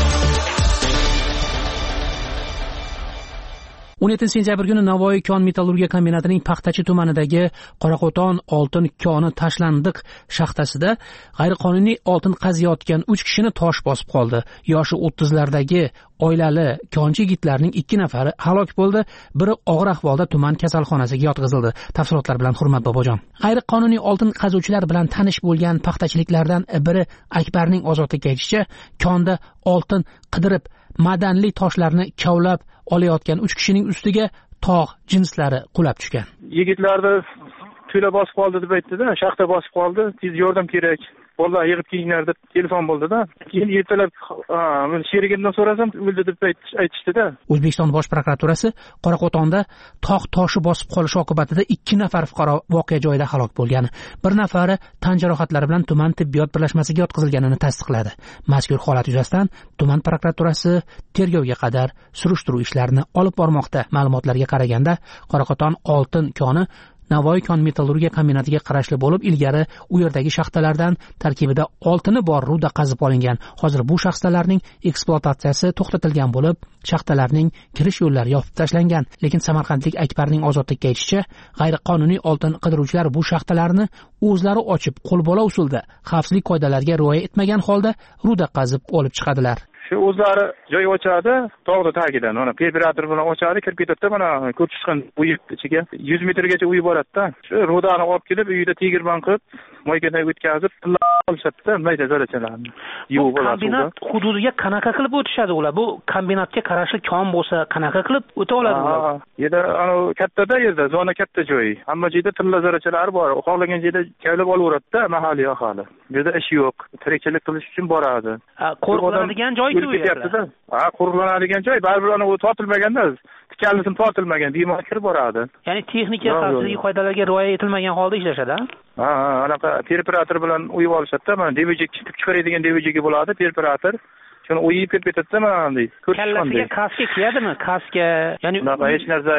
o'n yettinchi sentyabr kuni Navoiy kon metallurgiya kombinatining Paxtachi tumanidagi Qoraqo'ton oltin koni tashlandiq shaxtasida g'ayriqonuniy oltin qaziyotgan uch kishini tosh bosib qoldi. Yoshi o'ttizlardagi oilali konchi yigitlarning ikki nafari halok bo'ldi, biri og'ir ahvolda tuman kasalxonasiga yotqizildi. Tafsilotlar bilan Hurmat Bobojon. G'ayriqonuniy oltin qazuvchilar bilan tanish bo'lgan paxtachiliklardan biri Akbarning Ozodlikka aytishicha, konda oltin qidirib madanli toshlarni kavlab olayotgan uch kishining ustiga tog' jinslari qulab tushgan. Yigitlarni to'la bosib qoldi deb aytdi-da, shaxta bosib qoldi, tez yordam kerak. Bolalar yig'ib kelinglar deb telefon bo'ldi-da. Keyin ertalab men sherigimdan so'rasam, o'ldi deb aytishdi-da. O'zbekiston Bosh prokuraturasi Qoraqo'tonda tog' toshi bosib qolish oqibatida ikki nafar fuqaro voqea joyida halok bo'lgan. Bir nafari tan jarohatlari bilan tuman tibbiyot birlashmasiga yotqizilganini tasdiqladi. Mazkur holat yuzasidan tuman prokuraturasi tergovga qadar surishtiruv ishlarini olib bormoqda. Ma'lumotlarga qaraganda, Qoraqo'ton oltin koni Navoiy kon metallurgiya kombinatiga qarashli bo'lib, ilgari u yerdagi shaxtalardan tarkibida oltini bor ruda qazib olingan. Hozir bu shaxtalarning ekspluatatsiyasi to'xtatilgan bo'lib, shaxtalarning kirish yo'llari yopib tashlangan. Lekin Samarqandlik Akbarning Ozodlikka aytishicha, g'ayriqonuniy oltin qidiruvchilar bu shaxtalarni o'zlari ochib, qo'lbola usulda xavfsizlik qoidalariga rioya etmagan holda ruda qazib olib chiqadilar. Shu o'zlari joy ochadi, tog'da tagidan, mana operator bilan ochadi, kirib ketadi, mana ko'p chiqqan uy ichiga yuz metrgacha uy boradi-da. Shu rodani olib kelib, uyda tegirmon qilib, moykadan o'tkazib, olishadi-da, mayda zarrachalarni. Yo'q, kombinat hududiga qanaqa qilib o'tishadi ular? Bu kombinatga qarashli kon bo'lsa, qanaqa qilib o'ta oladi ular? Yerda, ana kattada yerda, zona katta joy. Hamma joyda tilla zarrachalar bor. Xohlagan joyda kavlab olaveradi-da, mahalliy aholi. Bu yerda ish yo'q, tirikchilik qilish uchun boradi. Qo'rqiladigan joy ketyapti-da. Ha, qo'riqlanadigan joy, baribir uni tortilmaganda, tikalnisini tortilmagan, bemalol kirib boradi. Ya'ni texnika xavfsizlik qoidalariga rioya etilmagan holda ishlashadi. Ha, anaqa operator bilan uyib olishadi-da, mana D V J chiqib chiqaradigan D V J bo'ladi, operator. Shuni uyib kelib ketadi-da, mana bunday. Kallasiga kaska kiyadimi? Kaska, ya'ni unaqa hech narsa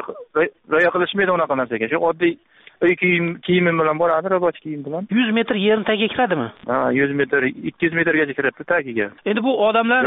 rioya qilishmaydi unaqa narsaga. Shu oddiy uy kiyim kiyimi bilan boradi, roboch kiyim bilan. yuz metr yerning tagiga kiradimi? Ha, yuz metr, ikki yuz metrgacha kiradi tagiga. Endi bu odamlar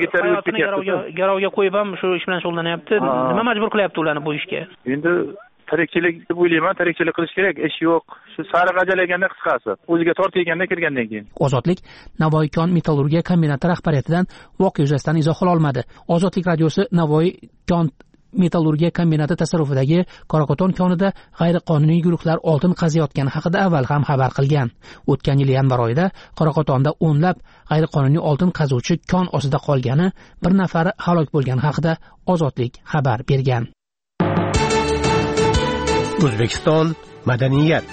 garovga qo'yib ham shu ish bilan shug'ullanyapti. Nima majbur qilyapti ularni bu ishga? Endi tirikchilik deb o'ylayman, tirikchilik qilish kerak, ish yo'q. Shu sariq ajalaganda qisqasi, o'ziga tortilganda kirgandan keyin. Ozodlik Navoiy kon metallurgiya kombinati rahbariyatidan voqea yuzasidan izoh ola olmadi. Ozodlik radiosi Navoiy kon metallurgiya kombinati tasarrufidagi Qoraqo'ton konida g'ayriqonuniy guruhlar oltin qaziyotgani haqida avval ham xabar qilgan. O'tgan yil yanvar oyida Qoraqo'tonda o'nlab g'ayriqonuniy oltin qazuvchi kon ostida qolgani, bir nafari halok bo'lgani haqida Ozodlik xabar bergan. O'zbekiston madaniyat.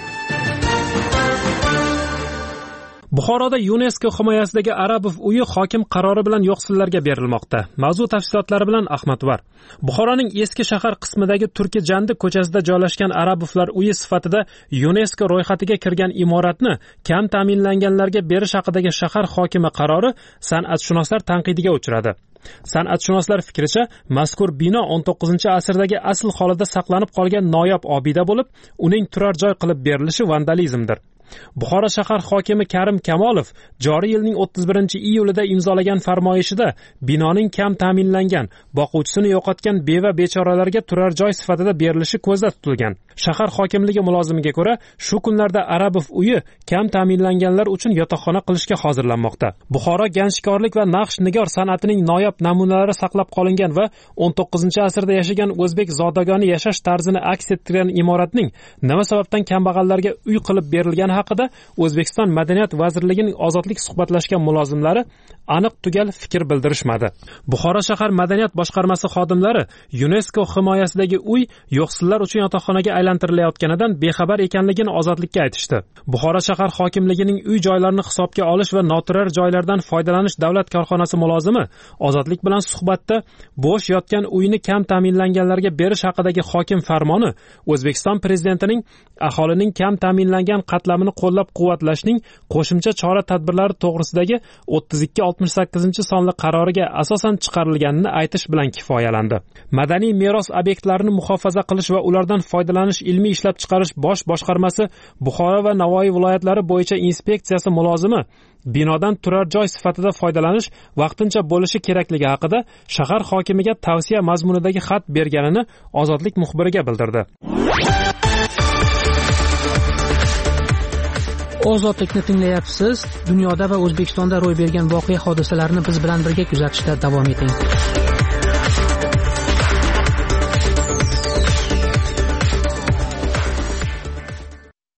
Buxoroda UNESCO himoyasidagi Arabov uyi hokim qarori bilan yo'qsillarga berilmoqda. Mavzu tafsilotlari bilan Ahmad var. Buxoroning eski shahar qismidagi Turki Jandi ko'chasida joylashgan Arabovlar uyi sifatida UNESCO ro'yxatiga kirgan imoratni kam ta'minlanganlarga berish haqidagi shahar hokimi qarori san'atshunoslar tanqidiga uchradi. San'atshunoslar fikricha, mazkur bino o'n to'qqizinchi asrdagi asl holida saqlanib qolgan noyob obida bo'lib, uning turar joy qilib berilishi vandalizmdir. Buxoro shahar hokimi Karim Kamolov joriy yilning o'ttiz birinchi iyulida imzolagan farmoyishida binoning kam ta'minlangan, boquvchisini yo'qotgan beva bechoralarga turar joy sifatida berilishi ko'zda tutilgan. Shahar hokimligi mulozimiga ko'ra, shu kunlarda Arabov uyi kam ta'minlanganlar uchun yotoqxona qilishga hozirlanmoqda. Buxoro ganjkorlik va naqsh nigor san'atining noyob namunalari saqlab qolingan va o'n to'qqizinchi asrda yashagan o'zbek zodagoni yashash tarzini aks ettirgan imoratning nima sababdan kambag'allarga uy qilib berilgani haqida O'zbekiston Madaniyat vazirligining ozodlik suhbatlashgan mulozimlari aniq tugal fikr bildirishmadi. Buxoro shahar madaniyat boshqarmasi xodimlari UNESCO himoyasidagi uy yo'qsillar uchun yotoqxonaga aylantirilayotganidan bexabar ekanligini ozodlikka aytishdi. Buxoro shahar hokimligining uy joylarini hisobga olish va noturar joylardan foydalanish davlat korxonasi mulozimi ozodlik bilan suhbatda bo'sh yotgan uyni kam ta'minlanganlarga berish haqidagi hokim farmoni O'zbekiston prezidentining aholining kam ta'minlangan qatlamini qo'llab-quvvatlashning qo'shimcha chora-tadbirlari to'g'risidagi o'ttiz ikki oltmish sakkizinchi sonli qaroriga asosan chiqarilganini aytish bilan kifoyalandi. Madaniy meros obyektlarini muhofaza qilish va ulardan foydalanish ilmiy ishlab chiqarish bosh boshqarmasi Buxoro va Navoiy viloyatlari bo'yicha inspeksiyasi mulozimi binodan turar joy sifatida foydalanish vaqtincha bo'lishi kerakligi haqida shahar hokimiga tavsiya mazmunidagi xat berganini Ozodlik muxbiriga bildirdi. Ozodlikni tinglayapsiz. Dunyoda va O'zbekistonda ro'y bergan voqea hodisalarni biz bilan birga kuzatishda davom eting.